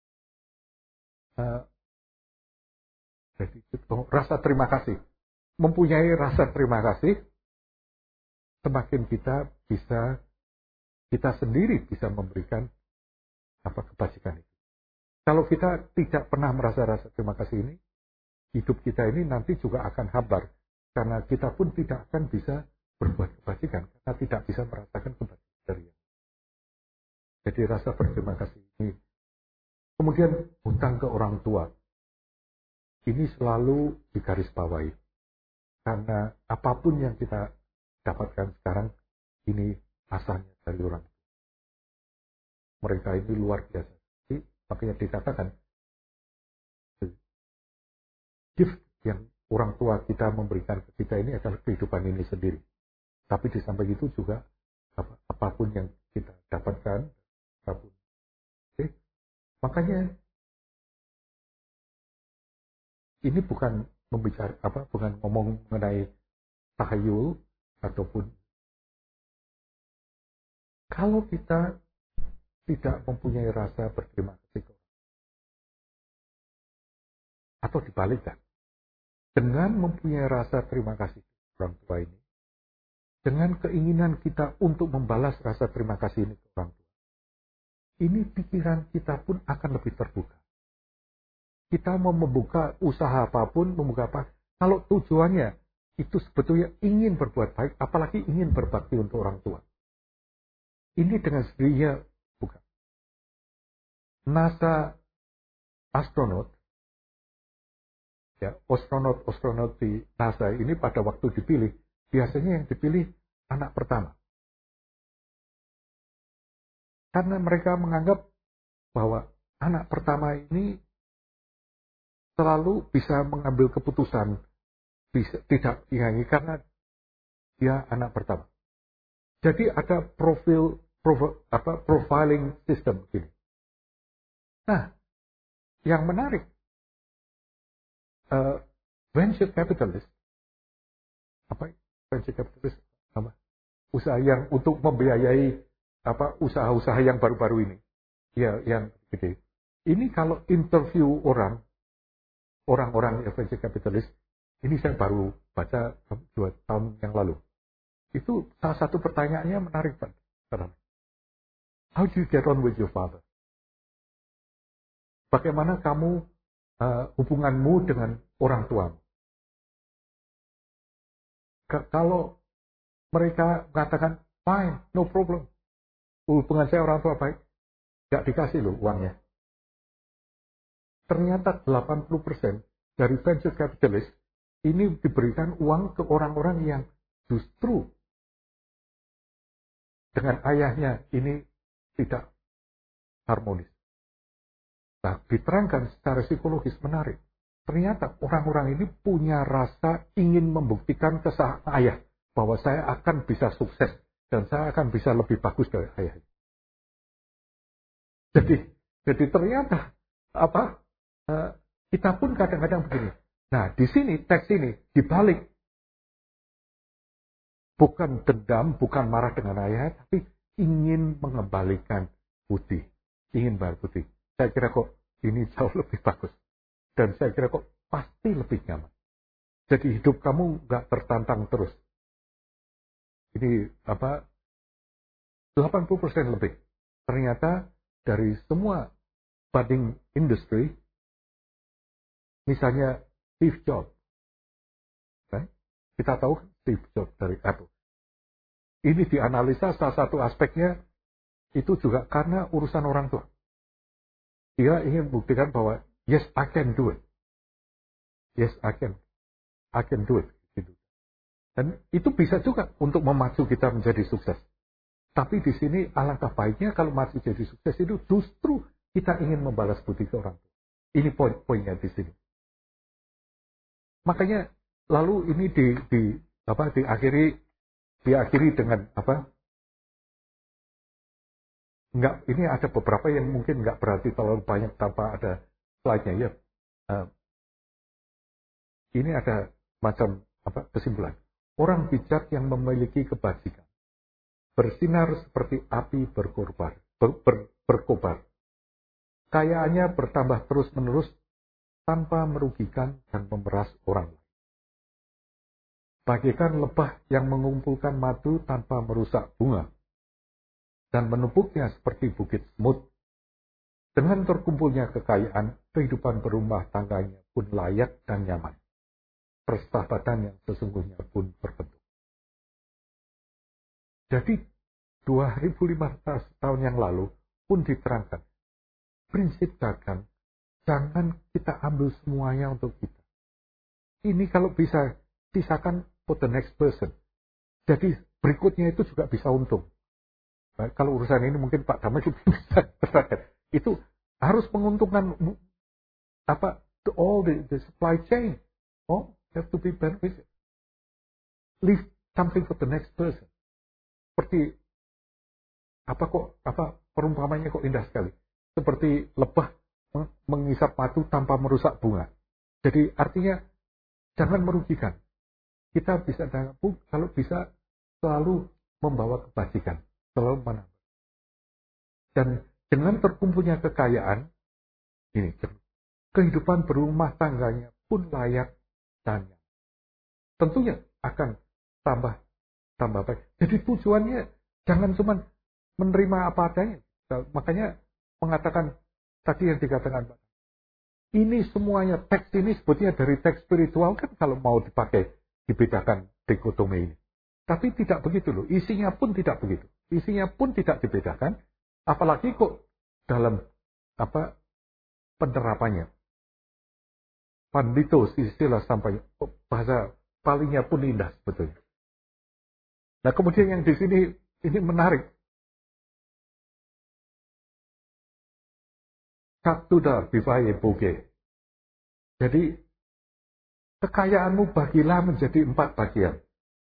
uh, jadi, oh, rasa terima kasih, mempunyai rasa terima kasih, semakin kita bisa kita sendiri bisa memberikan apa kebajikan itu. Kalau kita tidak pernah merasa rasa terima kasih ini, hidup kita ini nanti juga akan hambar. Karena kita pun tidak akan bisa berbuat kebajikan. Karena tidak bisa merasakan kebajikan dari yang. Jadi rasa berterima kasih ini. Kemudian hutang ke orang tua. Ini selalu digarisbawahi. Karena apapun yang kita dapatkan sekarang, ini asalnya dari orang tua. Mereka ini luar biasa. Jadi, makanya dikatakan, gift yang orang tua kita memberikan ke kita ini adalah kehidupan ini sendiri. Tapi di samping itu juga apapun yang kita dapatkan, apapun. Okay? Makanya ini bukan membicara apa, bukan ngomong mengenai tahayul ataupun kalau kita tidak mempunyai rasa berterima kasih atau dibalikkan, dengan mempunyai rasa terima kasih orang tua ini, dengan keinginan kita untuk membalas rasa terima kasih ini ke orang tua, ini pikiran kita pun akan lebih terbuka. Kita mau membuka usaha apapun, membuka apa, kalau tujuannya itu sebetulnya ingin berbuat baik, apalagi ingin berbakti untuk orang tua. Ini dengan sendirinya bukan. NASA astronot, ya, astronot-astronot di NASA ini pada waktu dipilih, biasanya yang dipilih anak pertama. Karena mereka menganggap bahwa anak pertama ini selalu bisa mengambil keputusan, bisa, tidak dihangi karena dia anak pertama. Jadi ada profil, profil apa, profiling system gini. Nah, yang menarik, uh, venture capitalist, apa venture capitalist, apa, usaha yang untuk membiayai apa usaha-usaha yang baru-baru ini, ya yang gede. Ini kalau interview orang, orang-orang yang venture capitalist, ini saya baru baca dua tahun yang lalu. Itu salah satu pertanyaannya menarik, Pak. How do you get on with your father? Bagaimana kamu uh, hubunganmu dengan orang tuamu? K- kalau mereka mengatakan, fine, no problem. Hubungan saya orang tua baik. Gak dikasih loh uangnya. Ternyata delapan puluh persen dari venture capitalist ini diberikan uang ke orang-orang yang justru dengan ayahnya ini tidak harmonis. Nah, diterangkan secara psikologis menarik. Ternyata orang-orang ini punya rasa ingin membuktikan ke sang ayah bahwa saya akan bisa sukses dan saya akan bisa lebih bagus dari ayah. Jadi, jadi ternyata apa? Kita pun kadang-kadang begini. Nah, di sini, teks ini, dibalik. Bukan dendam, bukan marah dengan ayah, tapi ingin mengembalikan budi. Ingin bayar budi. Saya kira kok ini jauh lebih bagus. Dan saya kira kok pasti lebih nyaman. Jadi hidup kamu nggak tertantang terus. Ini apa? delapan puluh persen lebih. Ternyata dari semua budding industry, misalnya Steve Jobs. Kan? Kita tahu Steve Jobs dari Apple. Ini dianalisa salah satu aspeknya itu juga karena urusan orang tua. Dia ingin buktikan bahwa yes, I can do it. Yes, I can. I can do it. Gitu. Dan itu bisa juga untuk memacu kita menjadi sukses. Tapi di sini alangkah baiknya kalau masih jadi sukses itu justru kita ingin membalas budi ke orang tua. Ini poin-poinnya di sini. Makanya lalu ini di, di apa diakhiri diakhiri dengan apa? Enggak, ini ada beberapa yang mungkin enggak berarti terlalu banyak tanpa ada slide-nya ya. Uh, ini ada macam apa kesimpulan. Orang bijak yang memiliki kebajikan bersinar seperti api berkobar, ber, ber, berkobar. Kayaannya bertambah terus-menerus tanpa merugikan dan memeras orang lain. Bagaikan lebah yang mengumpulkan madu tanpa merusak bunga dan menumpuknya seperti bukit semut. Dengan terkumpulnya kekayaan, kehidupan berumah tangganya pun layak dan nyaman. Persahabatan yang sesungguhnya pun berbentuk. Jadi dua ribu lima ratus tahun yang lalu pun diterangkan. Prinsip dagang, jangan kita ambil semuanya untuk kita. Ini kalau bisa, sisakan for the next person. Jadi berikutnya itu juga bisa untung. Nah, kalau urusan ini mungkin Pak Damai juga bisa terangkan. Itu harus menguntungkan apa all the, the supply chain. Oh, have to be beneficial. Leave something for the next person. Seperti apa kok apa perumpamannya kok indah sekali. Seperti lebah mengisap madu tanpa merusak bunga. Jadi artinya jangan merugikan. Kita bisa kalau bisa selalu membawa kebajikan, selalu menambah. Dan dengan terkumpulnya kekayaan, ini kehidupan berumah tangganya pun layak dan tentunya akan tambah tambah baik. Jadi tujuannya jangan cuma menerima apa adanya. Makanya mengatakan tadi yang dikatakan Pak. Ini semuanya teks ini sebetulnya dari teks spiritual kan kalau mau dipakai dibedakan dikotomi ini. Tapi tidak begitu loh. Isinya pun tidak begitu. Isinya pun tidak dibedakan. Apalagi kok dalam apa penerapannya. Pandito istilah sampai bahasa palingnya pun indah sebetulnya. Nah kemudian yang di sini ini menarik. Kaktuda bivaye boge. Jadi kekayaanmu bagilah menjadi empat bagian.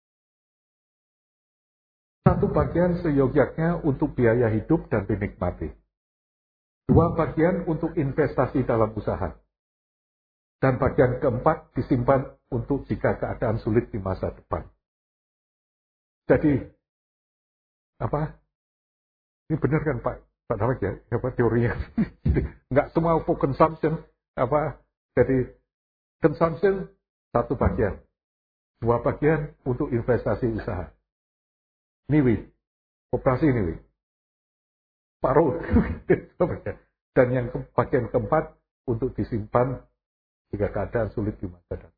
Satu bagian seyogyaknya untuk biaya hidup dan dinikmati. Dua bagian untuk investasi dalam usaha. Dan bagian keempat disimpan untuk jika keadaan sulit di masa depan. Jadi, apa? Ini benar kan Pak? Pak Damai ya? Apa teorinya? Enggak semua for consumption. Apa? Jadi, consumption satu bagian. Dua bagian untuk investasi usaha. Niwi, operasi niwi. Paruh. Dan yang bagian keempat untuk disimpan jika keadaan sulit di masa depan.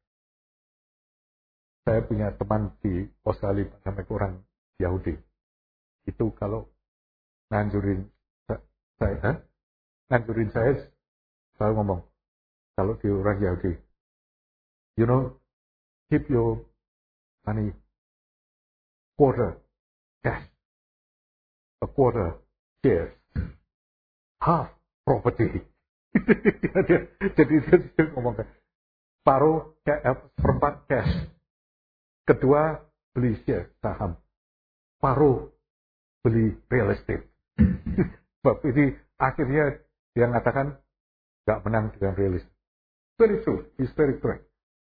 Saya punya teman di Australia namanya orang Yahudi. Itu kalau nganjurin saya, eh? nganjurin saya selalu ngomong kalau di orang Yahudi, you know, keep your money quarter cash, a quarter shares, half property. Jadi dia ngomong paruh perempat cash, kedua beli share saham, paruh beli real estate. Sebab ini akhirnya dia mengatakan nggak menang dengan real estate. Very true, it's very correct.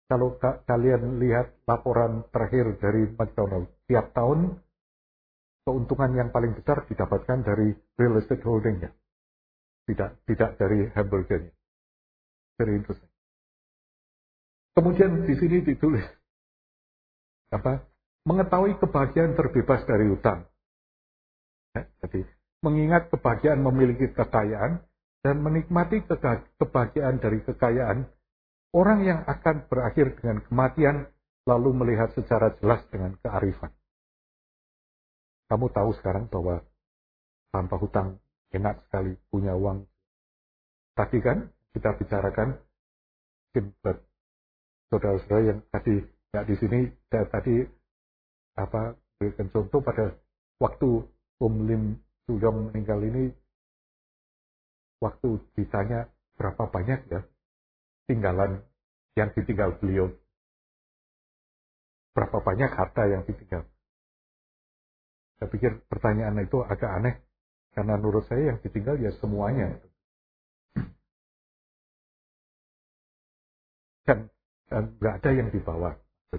kalau ka- kalian lihat laporan terakhir dari McDonald's, tiap tahun keuntungan yang paling besar didapatkan dari real estate holdingnya, tidak tidak dari hamburgernya. Very interesting. Kemudian di sini ditulis apa? Mengetahui kebahagiaan terbebas dari hutang. Ya, jadi mengingat kebahagiaan memiliki kekayaan dan menikmati kega- kebahagiaan dari kekayaan, orang yang akan berakhir dengan kematian lalu melihat secara jelas dengan kearifan. Kamu tahu sekarang bahwa tanpa hutang enak sekali punya uang. Tadi kan kita bicarakan, mungkin buat saudara-saudara yang tadi ya di sini, saya tadi apa berikan contoh pada waktu Om Lim Suyong meninggal ini, waktu ditanya berapa banyak ya tinggalan yang ditinggal beliau, berapa banyak harta yang ditinggal. Saya pikir pertanyaan itu agak aneh, karena menurut saya yang ditinggal ya semuanya. Dan nggak ada yang dibawa.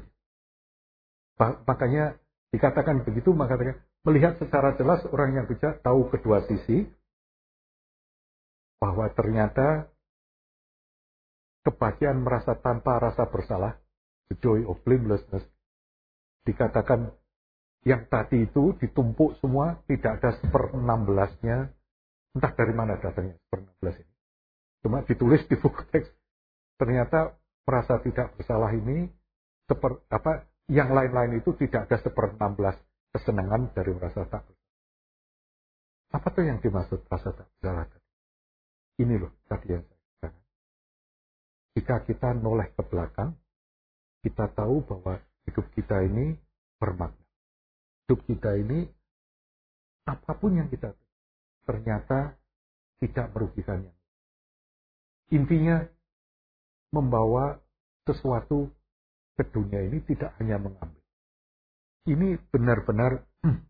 Makanya dikatakan begitu, makanya melihat secara jelas orang yang bijak tahu kedua sisi, bahwa ternyata kebahagiaan merasa tanpa rasa bersalah, the joy of blamelessness, dikatakan yang tadi itu ditumpuk semua, tidak ada seper enam belasnya, entah dari mana datangnya seper enam belas ini. Cuma ditulis di buku teks, ternyata merasa tidak bersalah ini, seper, apa, yang lain-lain itu tidak ada seper enam belas kesenangan dari merasa tak bersalah. Apa tuh yang dimaksud rasa tak bersalah tadi? Ini loh tadi yang saya katakan. Jika kita noleh ke belakang, kita tahu bahwa hidup kita ini bermakna. Hidup kita ini, apapun yang kita ternyata tidak merugikannya. Intinya, membawa sesuatu ke dunia ini tidak hanya mengambil. Ini benar-benar hmm,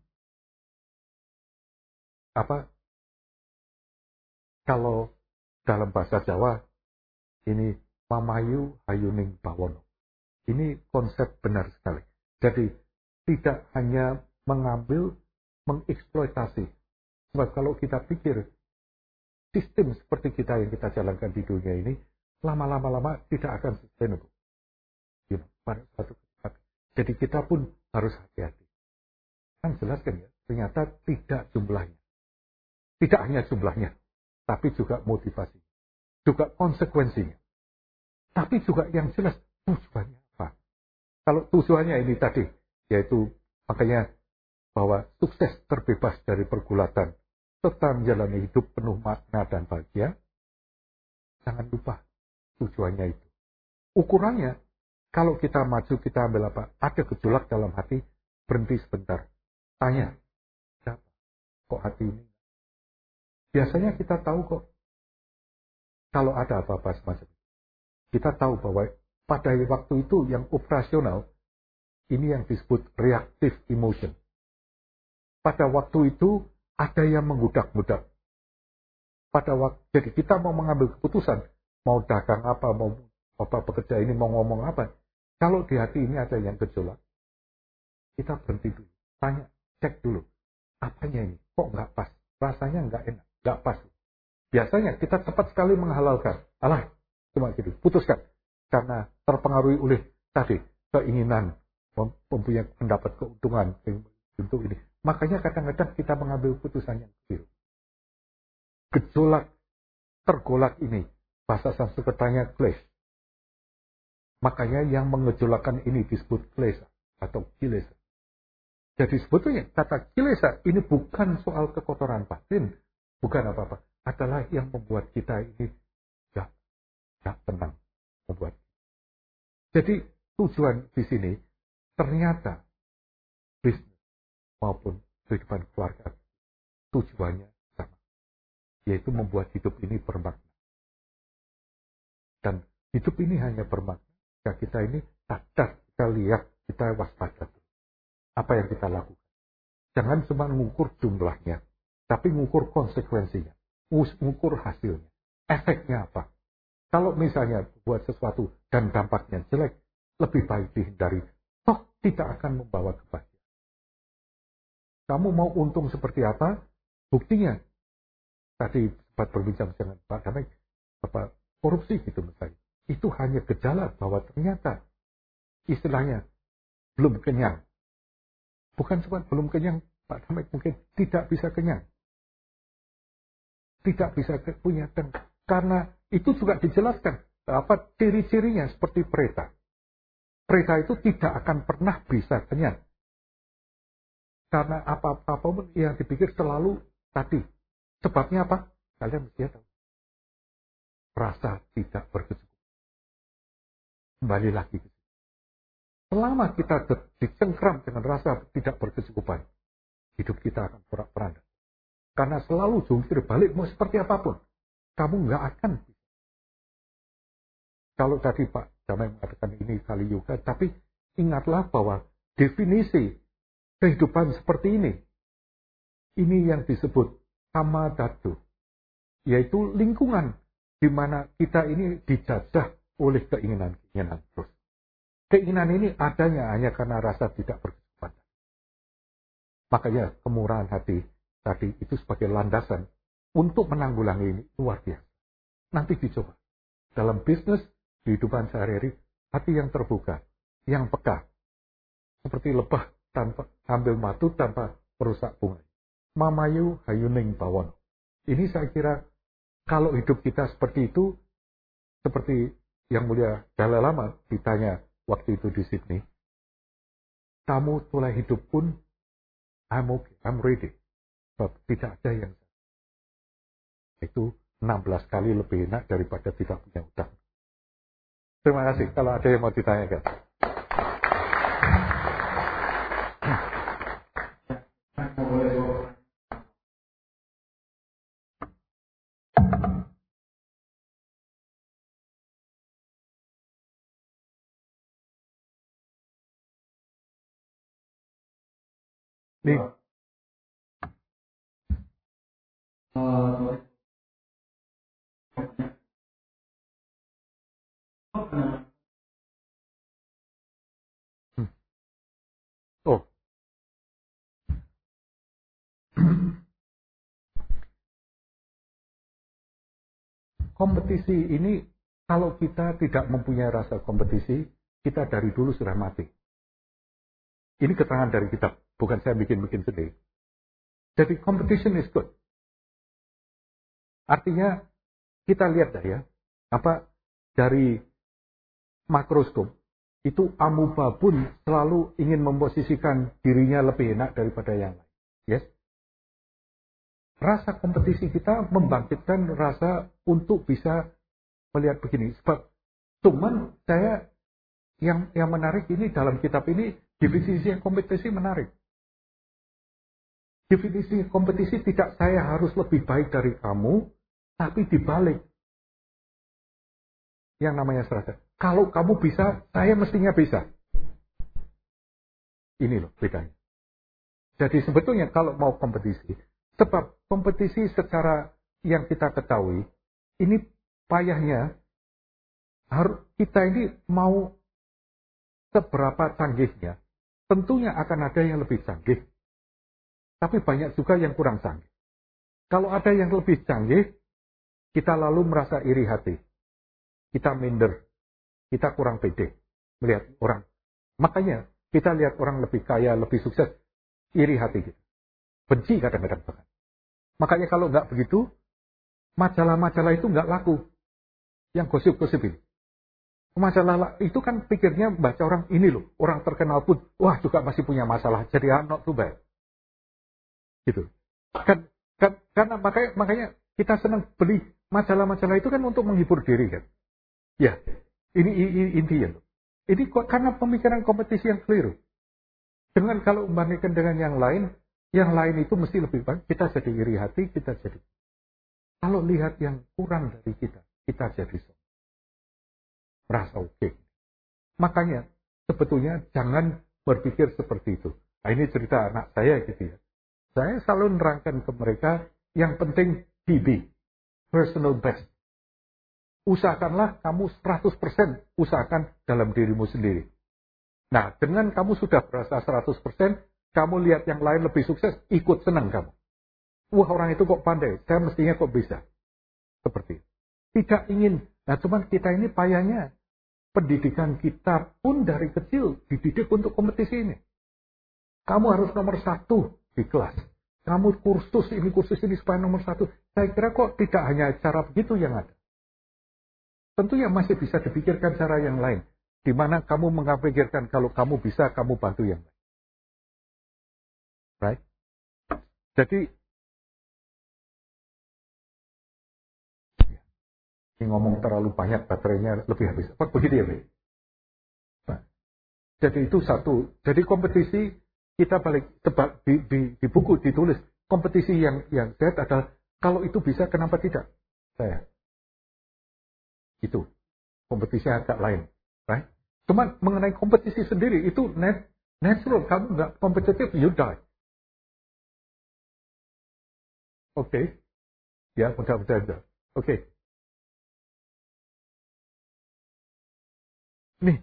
apa? Kalau dalam bahasa Jawa ini mamayu hayuning bawono. Ini konsep benar sekali. Jadi tidak hanya mengambil, mengeksploitasi. Sebab kalau kita pikir sistem seperti kita yang kita jalankan di dunia ini lama-lama lama tidak akan sustainable. Pada satu tempat. Jadi kita pun harus hati-hati. Kan jelas kan ya, ternyata tidak jumlahnya. Tidak hanya jumlahnya, tapi juga motivasi. Juga konsekuensinya. Tapi juga yang jelas tujuannya apa. Kalau tujuannya ini tadi, yaitu makanya bahwa sukses terbebas dari pergulatan, serta menjalani hidup penuh makna dan bahagia, jangan lupa tujuannya itu. Ukurannya, kalau kita maju, kita ambil apa? Ada gejolak dalam hati, berhenti sebentar. Tanya, siapa? Kok hati ini? Biasanya kita tahu kok, kalau ada apa-apa semacam itu. Kita tahu bahwa pada waktu itu yang operasional, ini yang disebut reactive emotion. Pada waktu itu, ada yang menggudak-gudak. Pada waktu, jadi kita mau mengambil keputusan, mau dagang apa, mau apa bekerja ini, mau ngomong apa. Kalau di hati ini ada yang gejolak, kita berhenti dulu. Tanya, cek dulu. Apanya ini? Kok nggak pas? Rasanya nggak enak, nggak pas. Biasanya kita cepat sekali menghalalkan. Alah, cuma gitu. Putuskan. Karena terpengaruhi oleh tadi, keinginan, mempunyai pendapat keuntungan untuk ini. Makanya kadang-kadang kita mengambil putusan yang kecil. Gejolak, tergolak ini. Bahasa Sanskertanya klesa. Makanya yang mengejolakkan ini disebut klesa atau kilesa. Jadi sebetulnya kata kilesa ini bukan soal kekotoran batin, bukan apa-apa. Adalah yang membuat kita ini gak, gak tenang. Membuat. Jadi tujuan di sini ternyata bisnis maupun kehidupan keluarga tujuannya sama. Yaitu membuat hidup ini bermakna. Dan hidup ini hanya bermakna jika kita ini sadar, kita lihat, kita waspada. Apa yang kita lakukan. Jangan cuma mengukur jumlahnya, tapi mengukur konsekuensinya, mengukur hasilnya, efeknya apa. Kalau misalnya buat sesuatu dan dampaknya jelek, lebih baik dihindari. Toh tidak akan membawa kebahagiaan. Kamu mau untung seperti apa? Buktinya, tadi sempat berbincang dengan Pak Damai, apa korupsi gitu misalnya. Itu hanya gejala bahwa ternyata istilahnya belum kenyang. Bukan cuma belum kenyang, Pak Damai mungkin tidak bisa kenyang. Tidak bisa punya. Dan karena itu juga dijelaskan apa ciri-cirinya seperti pereta. Pereta itu tidak akan pernah bisa kenyang. Karena apa-apa pun yang dipikir selalu tadi. Sebabnya apa? Kalian mesti tahu. Rasa tidak berkecukupan. Kembali lagi. Selama kita dicengkram dengan rasa tidak berkecukupan, hidup kita akan porak-poranda. Karena selalu jungkir balik mau seperti apapun, kamu nggak akan. Kalau tadi Pak Damai mengatakan ini kali yoga, tapi ingatlah bahwa definisi kehidupan seperti ini, ini yang disebut kama dhatu, yaitu lingkungan di mana kita ini dijajah oleh keinginan-keinginan terus. Keinginan ini adanya hanya karena rasa tidak berkecukupan. Makanya kemurahan hati tadi itu sebagai landasan untuk menanggulangi ini luar biasa. Nanti dicoba. Dalam bisnis, kehidupan sehari-hari, hati yang terbuka, yang peka. Seperti lebah tanpa ambil matu tanpa merusak bunga. Mamayu hayuning bawon. Ini saya kira kalau hidup kita seperti itu, seperti yang mulia Dalai Lama ditanya waktu itu di Sydney, kamu mulai hidup pun, I'm okay, I'm ready. Sebab tidak ada yang itu enam belas kali lebih enak daripada tidak punya utang. Terima kasih. Kalau ada yang mau ditanyakan. Nih. Oh. Kompetisi ini, kalau kita tidak mempunyai rasa kompetisi, kita dari dulu sudah mati. Ini keterangan dari kitab, bukan saya bikin-bikin sendiri. Jadi competition is good. Artinya, kita lihat dah ya, apa dari makroskop, itu amuba pun selalu ingin memposisikan dirinya lebih enak daripada yang lain. Yes? Rasa kompetisi kita membangkitkan rasa untuk bisa melihat begini. Sebab cuman saya yang yang menarik ini dalam kitab ini definisi kompetisi menarik. Definisi kompetisi tidak saya harus lebih baik dari kamu, tapi dibalik. Yang namanya serasa. Kalau kamu bisa, saya mestinya bisa. Ini loh bedanya. Jadi sebetulnya kalau mau kompetisi, sebab kompetisi secara yang kita ketahui, ini payahnya, harus kita ini mau seberapa canggihnya, tentunya akan ada yang lebih canggih, tapi banyak juga yang kurang canggih. Kalau ada yang lebih canggih, kita lalu merasa iri hati, kita minder, kita kurang pede melihat orang. Makanya kita lihat orang lebih kaya, lebih sukses, iri hati kita. Benci kadang-kadang bahkan. Makanya kalau nggak begitu, majalah-majalah itu nggak laku. Yang gosip-gosip ini. Majalah itu kan pikirnya baca orang ini loh, orang terkenal pun, wah juga masih punya masalah, jadi I'm not too bad. Gitu. Kan, kan, karena makanya, makanya kita senang beli majalah-majalah itu kan untuk menghibur diri kan. Ya, ini, ini intinya loh. Ini kok karena pemikiran kompetisi yang keliru. Dengan kalau membandingkan dengan yang lain, yang lain itu mesti lebih baik, kita jadi iri hati, kita jadi. Kalau lihat yang kurang dari kita, kita jadi so. Merasa oke. Okay. Makanya sebetulnya jangan berpikir seperti itu. Nah, ini cerita anak saya gitu ya. Saya selalu nerangkan ke mereka yang penting P B, personal best. usahakanlah kamu seratus persen usahakan dalam dirimu sendiri. Nah, dengan kamu sudah berasa seratus persen, kamu lihat yang lain lebih sukses, ikut senang kamu. Wah, orang itu kok pandai, saya mestinya kok bisa. Seperti itu. Tidak ingin, nah cuman kita ini payahnya, pendidikan kita pun dari kecil dididik untuk kompetisi ini. Kamu harus nomor satu di kelas. Kamu kursus ini, kursus ini supaya nomor satu. Saya kira kok tidak hanya cara begitu yang ada. Tentunya masih bisa dipikirkan cara yang lain. Di mana kamu mengapikirkan kalau kamu bisa, kamu bantu yang lain. Right? Jadi, ini ngomong terlalu banyak, baterainya lebih habis. Apa begitu ya, Be? Nah, jadi itu satu. Jadi kompetisi, kita balik tebak di, di, di buku ditulis kompetisi yang yang sehat adalah kalau itu bisa kenapa tidak saya itu kompetisi agak lain, right? Cuman mengenai kompetisi sendiri itu net, natural, kamu nggak kompetitif you die. Oke, okay. Ya mudah-mudahan. Oke, okay. Nih.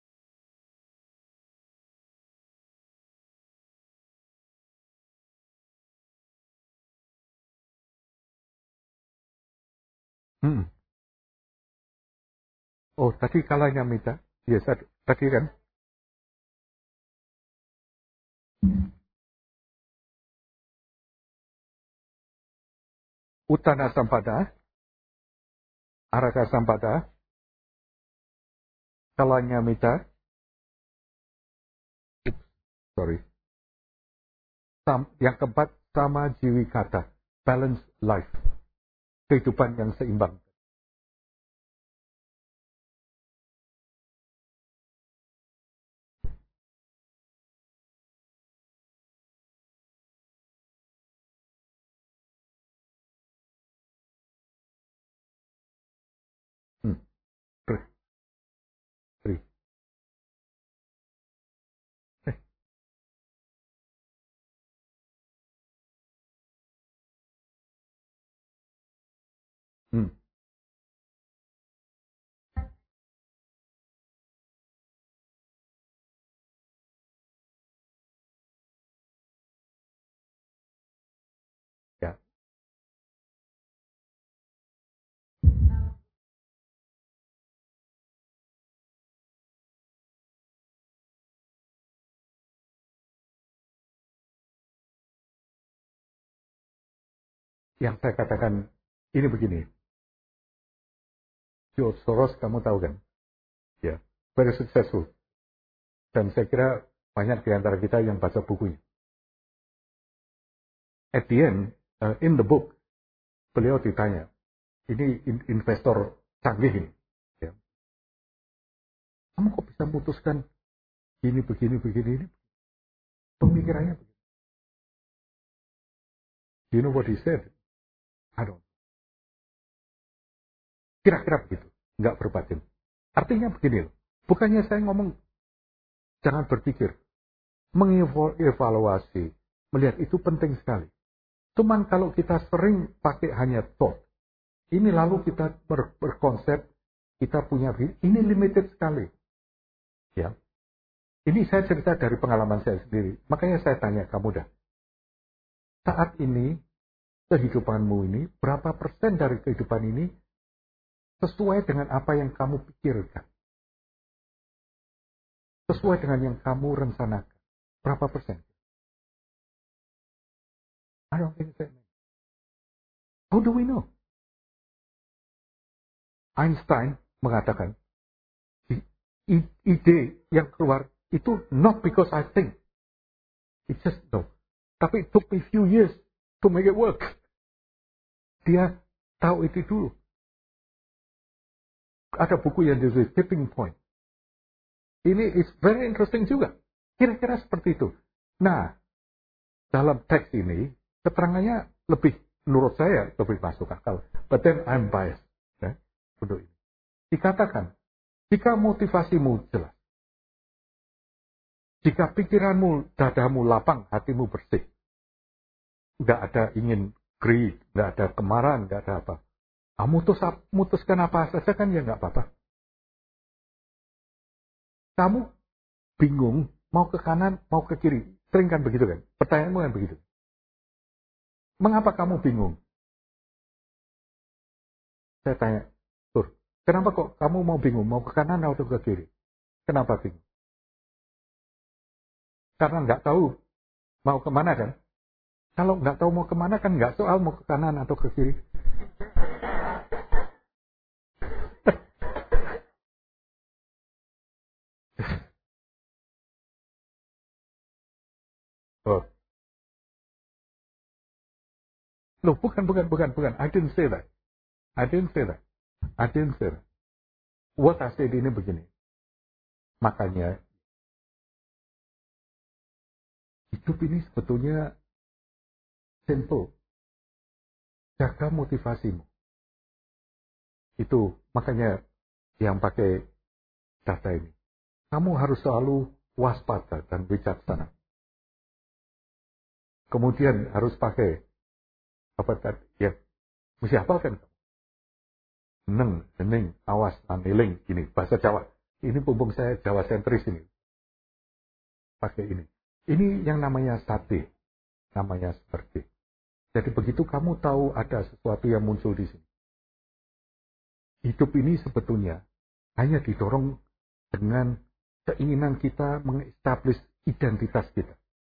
Hmm. Oh, tadi kalahnya minta. Yes, tadi kan. Utana Sampada, Araka Sampada, kalahnya minta. Sorry. Sam, yang keempat, sama jiwi kata. Balance life. Kehidupan yang seimbang. Hmm. Three. Eh. Hmm. Ya. Yang saya katakan ini begini. George Soros kamu tahu kan? Ya. Very successful. Dan saya kira banyak di antara kita yang baca bukunya. At the end, uh, in the book, beliau ditanya, ini investor canggih ini. Ya. Kamu kok bisa memutuskan ini, begini, begini, ini? Pemikirannya begini. You know what he said? I don't. Kira-kira begitu. Nggak berbatin. Artinya begini loh. Bukannya saya ngomong, jangan berpikir. Mengevaluasi, melihat itu penting sekali. Cuman kalau kita sering pakai hanya thought, ini lalu kita ber, berkonsep, kita punya, ini limited sekali. Ya, ini saya cerita dari pengalaman saya sendiri. Makanya saya tanya kamu dah, saat ini kehidupanmu ini berapa persen dari kehidupan ini sesuai dengan apa yang kamu pikirkan, sesuai dengan yang kamu rencanakan, berapa persen? I don't think so. How do we know? Einstein mengatakan ide yang keluar itu not because I think, it just no. Tapi it took me few years to make it work. Dia tahu itu dulu. Ada buku yang disebut Tipping Point. Ini is very interesting juga. Kira-kira seperti itu. Nah, dalam teks ini, keterangannya lebih, menurut saya, lebih masuk akal. But then I'm biased. Ya, untuk ini. Dikatakan, jika motivasimu jelas, jika pikiranmu, dadamu lapang, hatimu bersih, nggak ada ingin greed, nggak ada kemarahan, nggak ada apa, Ah, mutus, mutuskan apa saja kan ya nggak apa-apa. Kamu bingung mau ke kanan, mau ke kiri. Sering kan begitu kan? Pertanyaanmu kan begitu. Mengapa kamu bingung? Saya tanya, Tur, kenapa kok kamu mau bingung? Mau ke kanan atau ke kiri? Kenapa bingung? Karena nggak tahu mau kemana kan? Kalau nggak tahu mau kemana kan nggak soal mau ke kanan atau ke kiri. Oh. Loh, bukan, bukan, bukan, bukan. I didn't say that. I didn't say that. I didn't say that. What I said ini begini. Makanya, hidup ini sebetulnya simple. Jaga motivasimu. Itu, makanya yang pakai data ini. Kamu harus selalu waspada dan bijaksana. Kemudian harus pakai apa tadi? Ya, mesti hafalkan. Neng, dening, awas, naniling, ini bahasa Jawa. Ini pumpung saya Jawa sentris ini. Pakai ini. Ini yang namanya sate, namanya seperti. Jadi begitu kamu tahu ada sesuatu yang muncul di sini. Hidup ini sebetulnya hanya didorong dengan keinginan kita mengestablish identitas kita.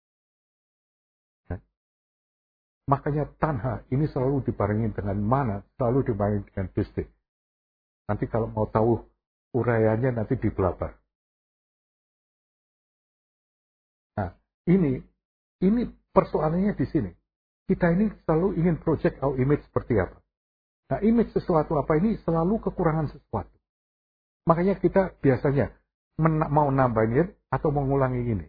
Makanya tanha ini selalu dibarengi dengan mana, selalu dibarengi dengan bistik. Nanti kalau mau tahu uraiannya nanti di belabar. Nah, ini ini persoalannya di sini. Kita ini selalu ingin project our image seperti apa. Nah, image sesuatu apa ini selalu kekurangan sesuatu. Makanya kita biasanya mau nambahin atau mengulangi ini.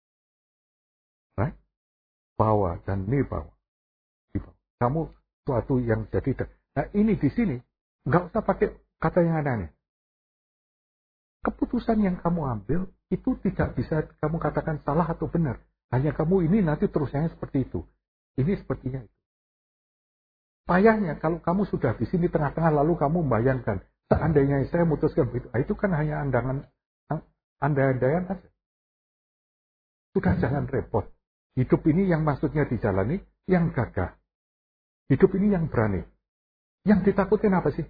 Right? Bawa dan ini bawa. Kamu suatu yang jadi. Nah ini di sini nggak usah pakai kata yang aneh. Keputusan yang kamu ambil itu tidak bisa kamu katakan salah atau benar. Hanya kamu ini nanti terusnya seperti itu. Ini sepertinya itu. Payahnya kalau kamu sudah di sini tengah-tengah lalu kamu membayangkan seandainya saya memutuskan begitu, itu kan hanya andangan andai-andaian saja. Sudah jangan repot. Hidup ini yang maksudnya dijalani, yang gagah. Hidup ini yang berani. Yang ditakutin apa sih?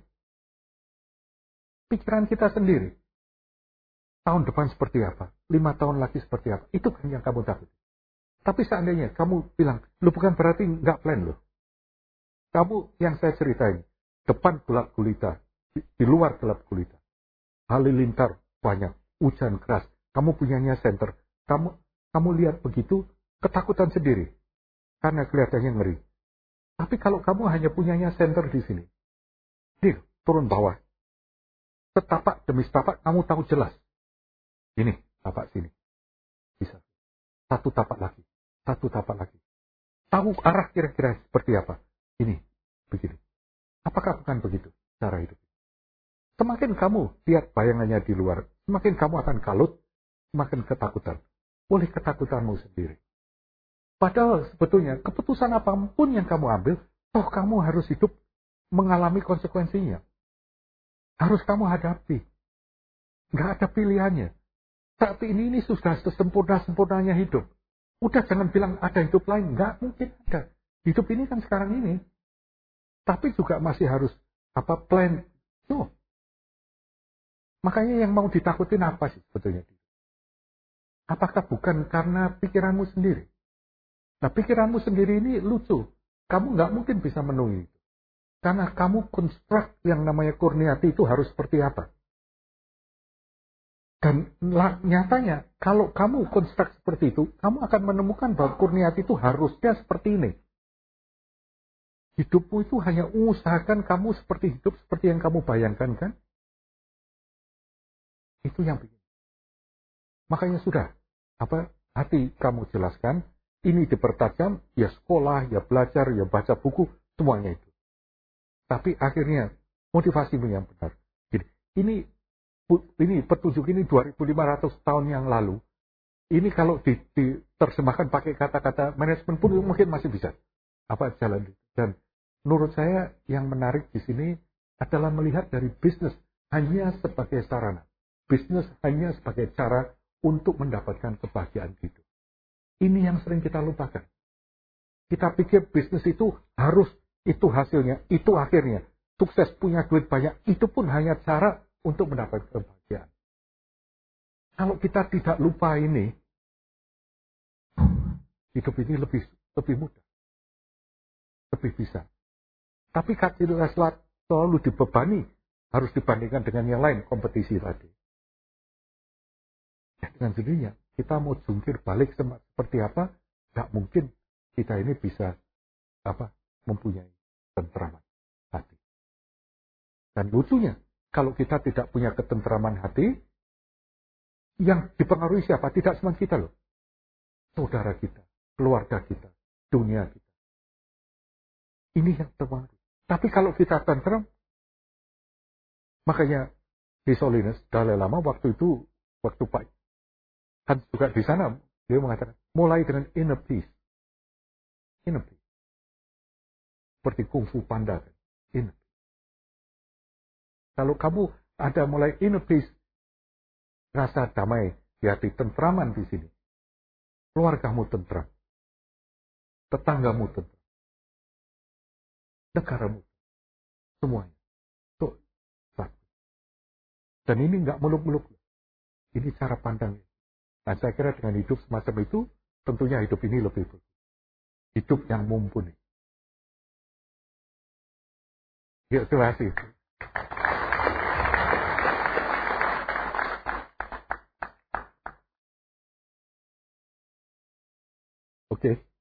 Pikiran kita sendiri. Tahun depan seperti apa? Lima tahun lagi seperti apa? Itu kan yang kamu takut. Tapi seandainya kamu bilang, lu bukan berarti nggak plan loh. Kamu yang saya ceritain, depan gelap gulita, di, di luar gelap gulita. Halilintar banyak, hujan keras. Kamu punyanya center. Kamu kamu lihat begitu, ketakutan sendiri. Karena kelihatannya ngeri. Tapi kalau kamu hanya punyanya center di sini, ini turun bawah, setapak demi setapak kamu tahu jelas. Ini tapak sini, bisa. Satu tapak lagi, satu tapak lagi. Tahu arah kira-kira seperti apa. Ini, begini. Apakah bukan begitu cara hidup? Semakin kamu lihat bayangannya di luar, semakin kamu akan kalut, semakin ketakutan. Oleh ketakutanmu sendiri. Padahal sebetulnya keputusan apapun yang kamu ambil, toh kamu harus hidup mengalami konsekuensinya. Harus kamu hadapi. Nggak ada pilihannya. Saat ini ini sudah sesempurna-sempurnanya hidup. Udah jangan bilang ada hidup lain. Nggak mungkin ada. Hidup ini kan sekarang ini. Tapi juga masih harus apa plan. No. Makanya yang mau ditakutin apa sih sebetulnya? Apakah bukan karena pikiranmu sendiri? Nah, pikiranmu sendiri ini lucu. Kamu nggak mungkin bisa memenuhi itu. Karena kamu konstruk yang namanya kurniati itu harus seperti apa. Dan nyatanya, kalau kamu konstruk seperti itu, kamu akan menemukan bahwa kurniati itu harusnya seperti ini. Hidupmu itu hanya usahakan kamu seperti hidup seperti yang kamu bayangkan, kan? Itu yang bikin. Makanya sudah, apa hati kamu jelaskan, ini dipertajam, ya sekolah, ya belajar, ya baca buku, semuanya itu. Tapi akhirnya motivasimu yang benar. Jadi, ini ini petunjuk ini dua ribu lima ratus tahun yang lalu. Ini kalau diterjemahkan pakai kata-kata manajemen pun mungkin masih bisa. Apa jalan. Dan menurut saya yang menarik di sini adalah melihat dari bisnis hanya sebagai sarana. Bisnis hanya sebagai cara untuk mendapatkan kebahagiaan hidup. Ini yang sering kita lupakan. Kita pikir bisnis itu harus, itu hasilnya, itu akhirnya. Sukses, punya duit banyak, itu pun hanya cara untuk mendapatkan kebahagiaan. Kalau kita tidak lupa ini, hidup ini lebih lebih mudah. Lebih bisa. Tapi kita selalu dibebani, harus dibandingkan dengan yang lain, kompetisi tadi. Ya, dengan sendirinya, kita mau jungkir balik seperti apa, nggak mungkin kita ini bisa apa mempunyai ketentraman hati. Dan lucunya, kalau kita tidak punya ketentraman hati, yang dipengaruhi siapa? Tidak cuma kita loh. Saudara kita, keluarga kita, dunia kita. Ini yang terpengaruh. Tapi kalau kita tentram, makanya His Holiness Dalai Lama waktu itu, waktu Pak Hans juga di sana, dia mengatakan, mulai dengan inner peace. Inner peace. Seperti Kung Fu Panda. Inner peace. Kalau kamu ada mulai inner peace, rasa damai di hati, tentraman di sini. Keluargamu tentram. Tetanggamu tentram. Negaramu. Semuanya. Tuh. Dan ini nggak muluk-muluk. Ini cara pandangnya. Nah, saya kira dengan hidup semacam itu, tentunya hidup ini lebih baik. Hidup yang mumpuni. Ya, terima kasih. Oke. Okay.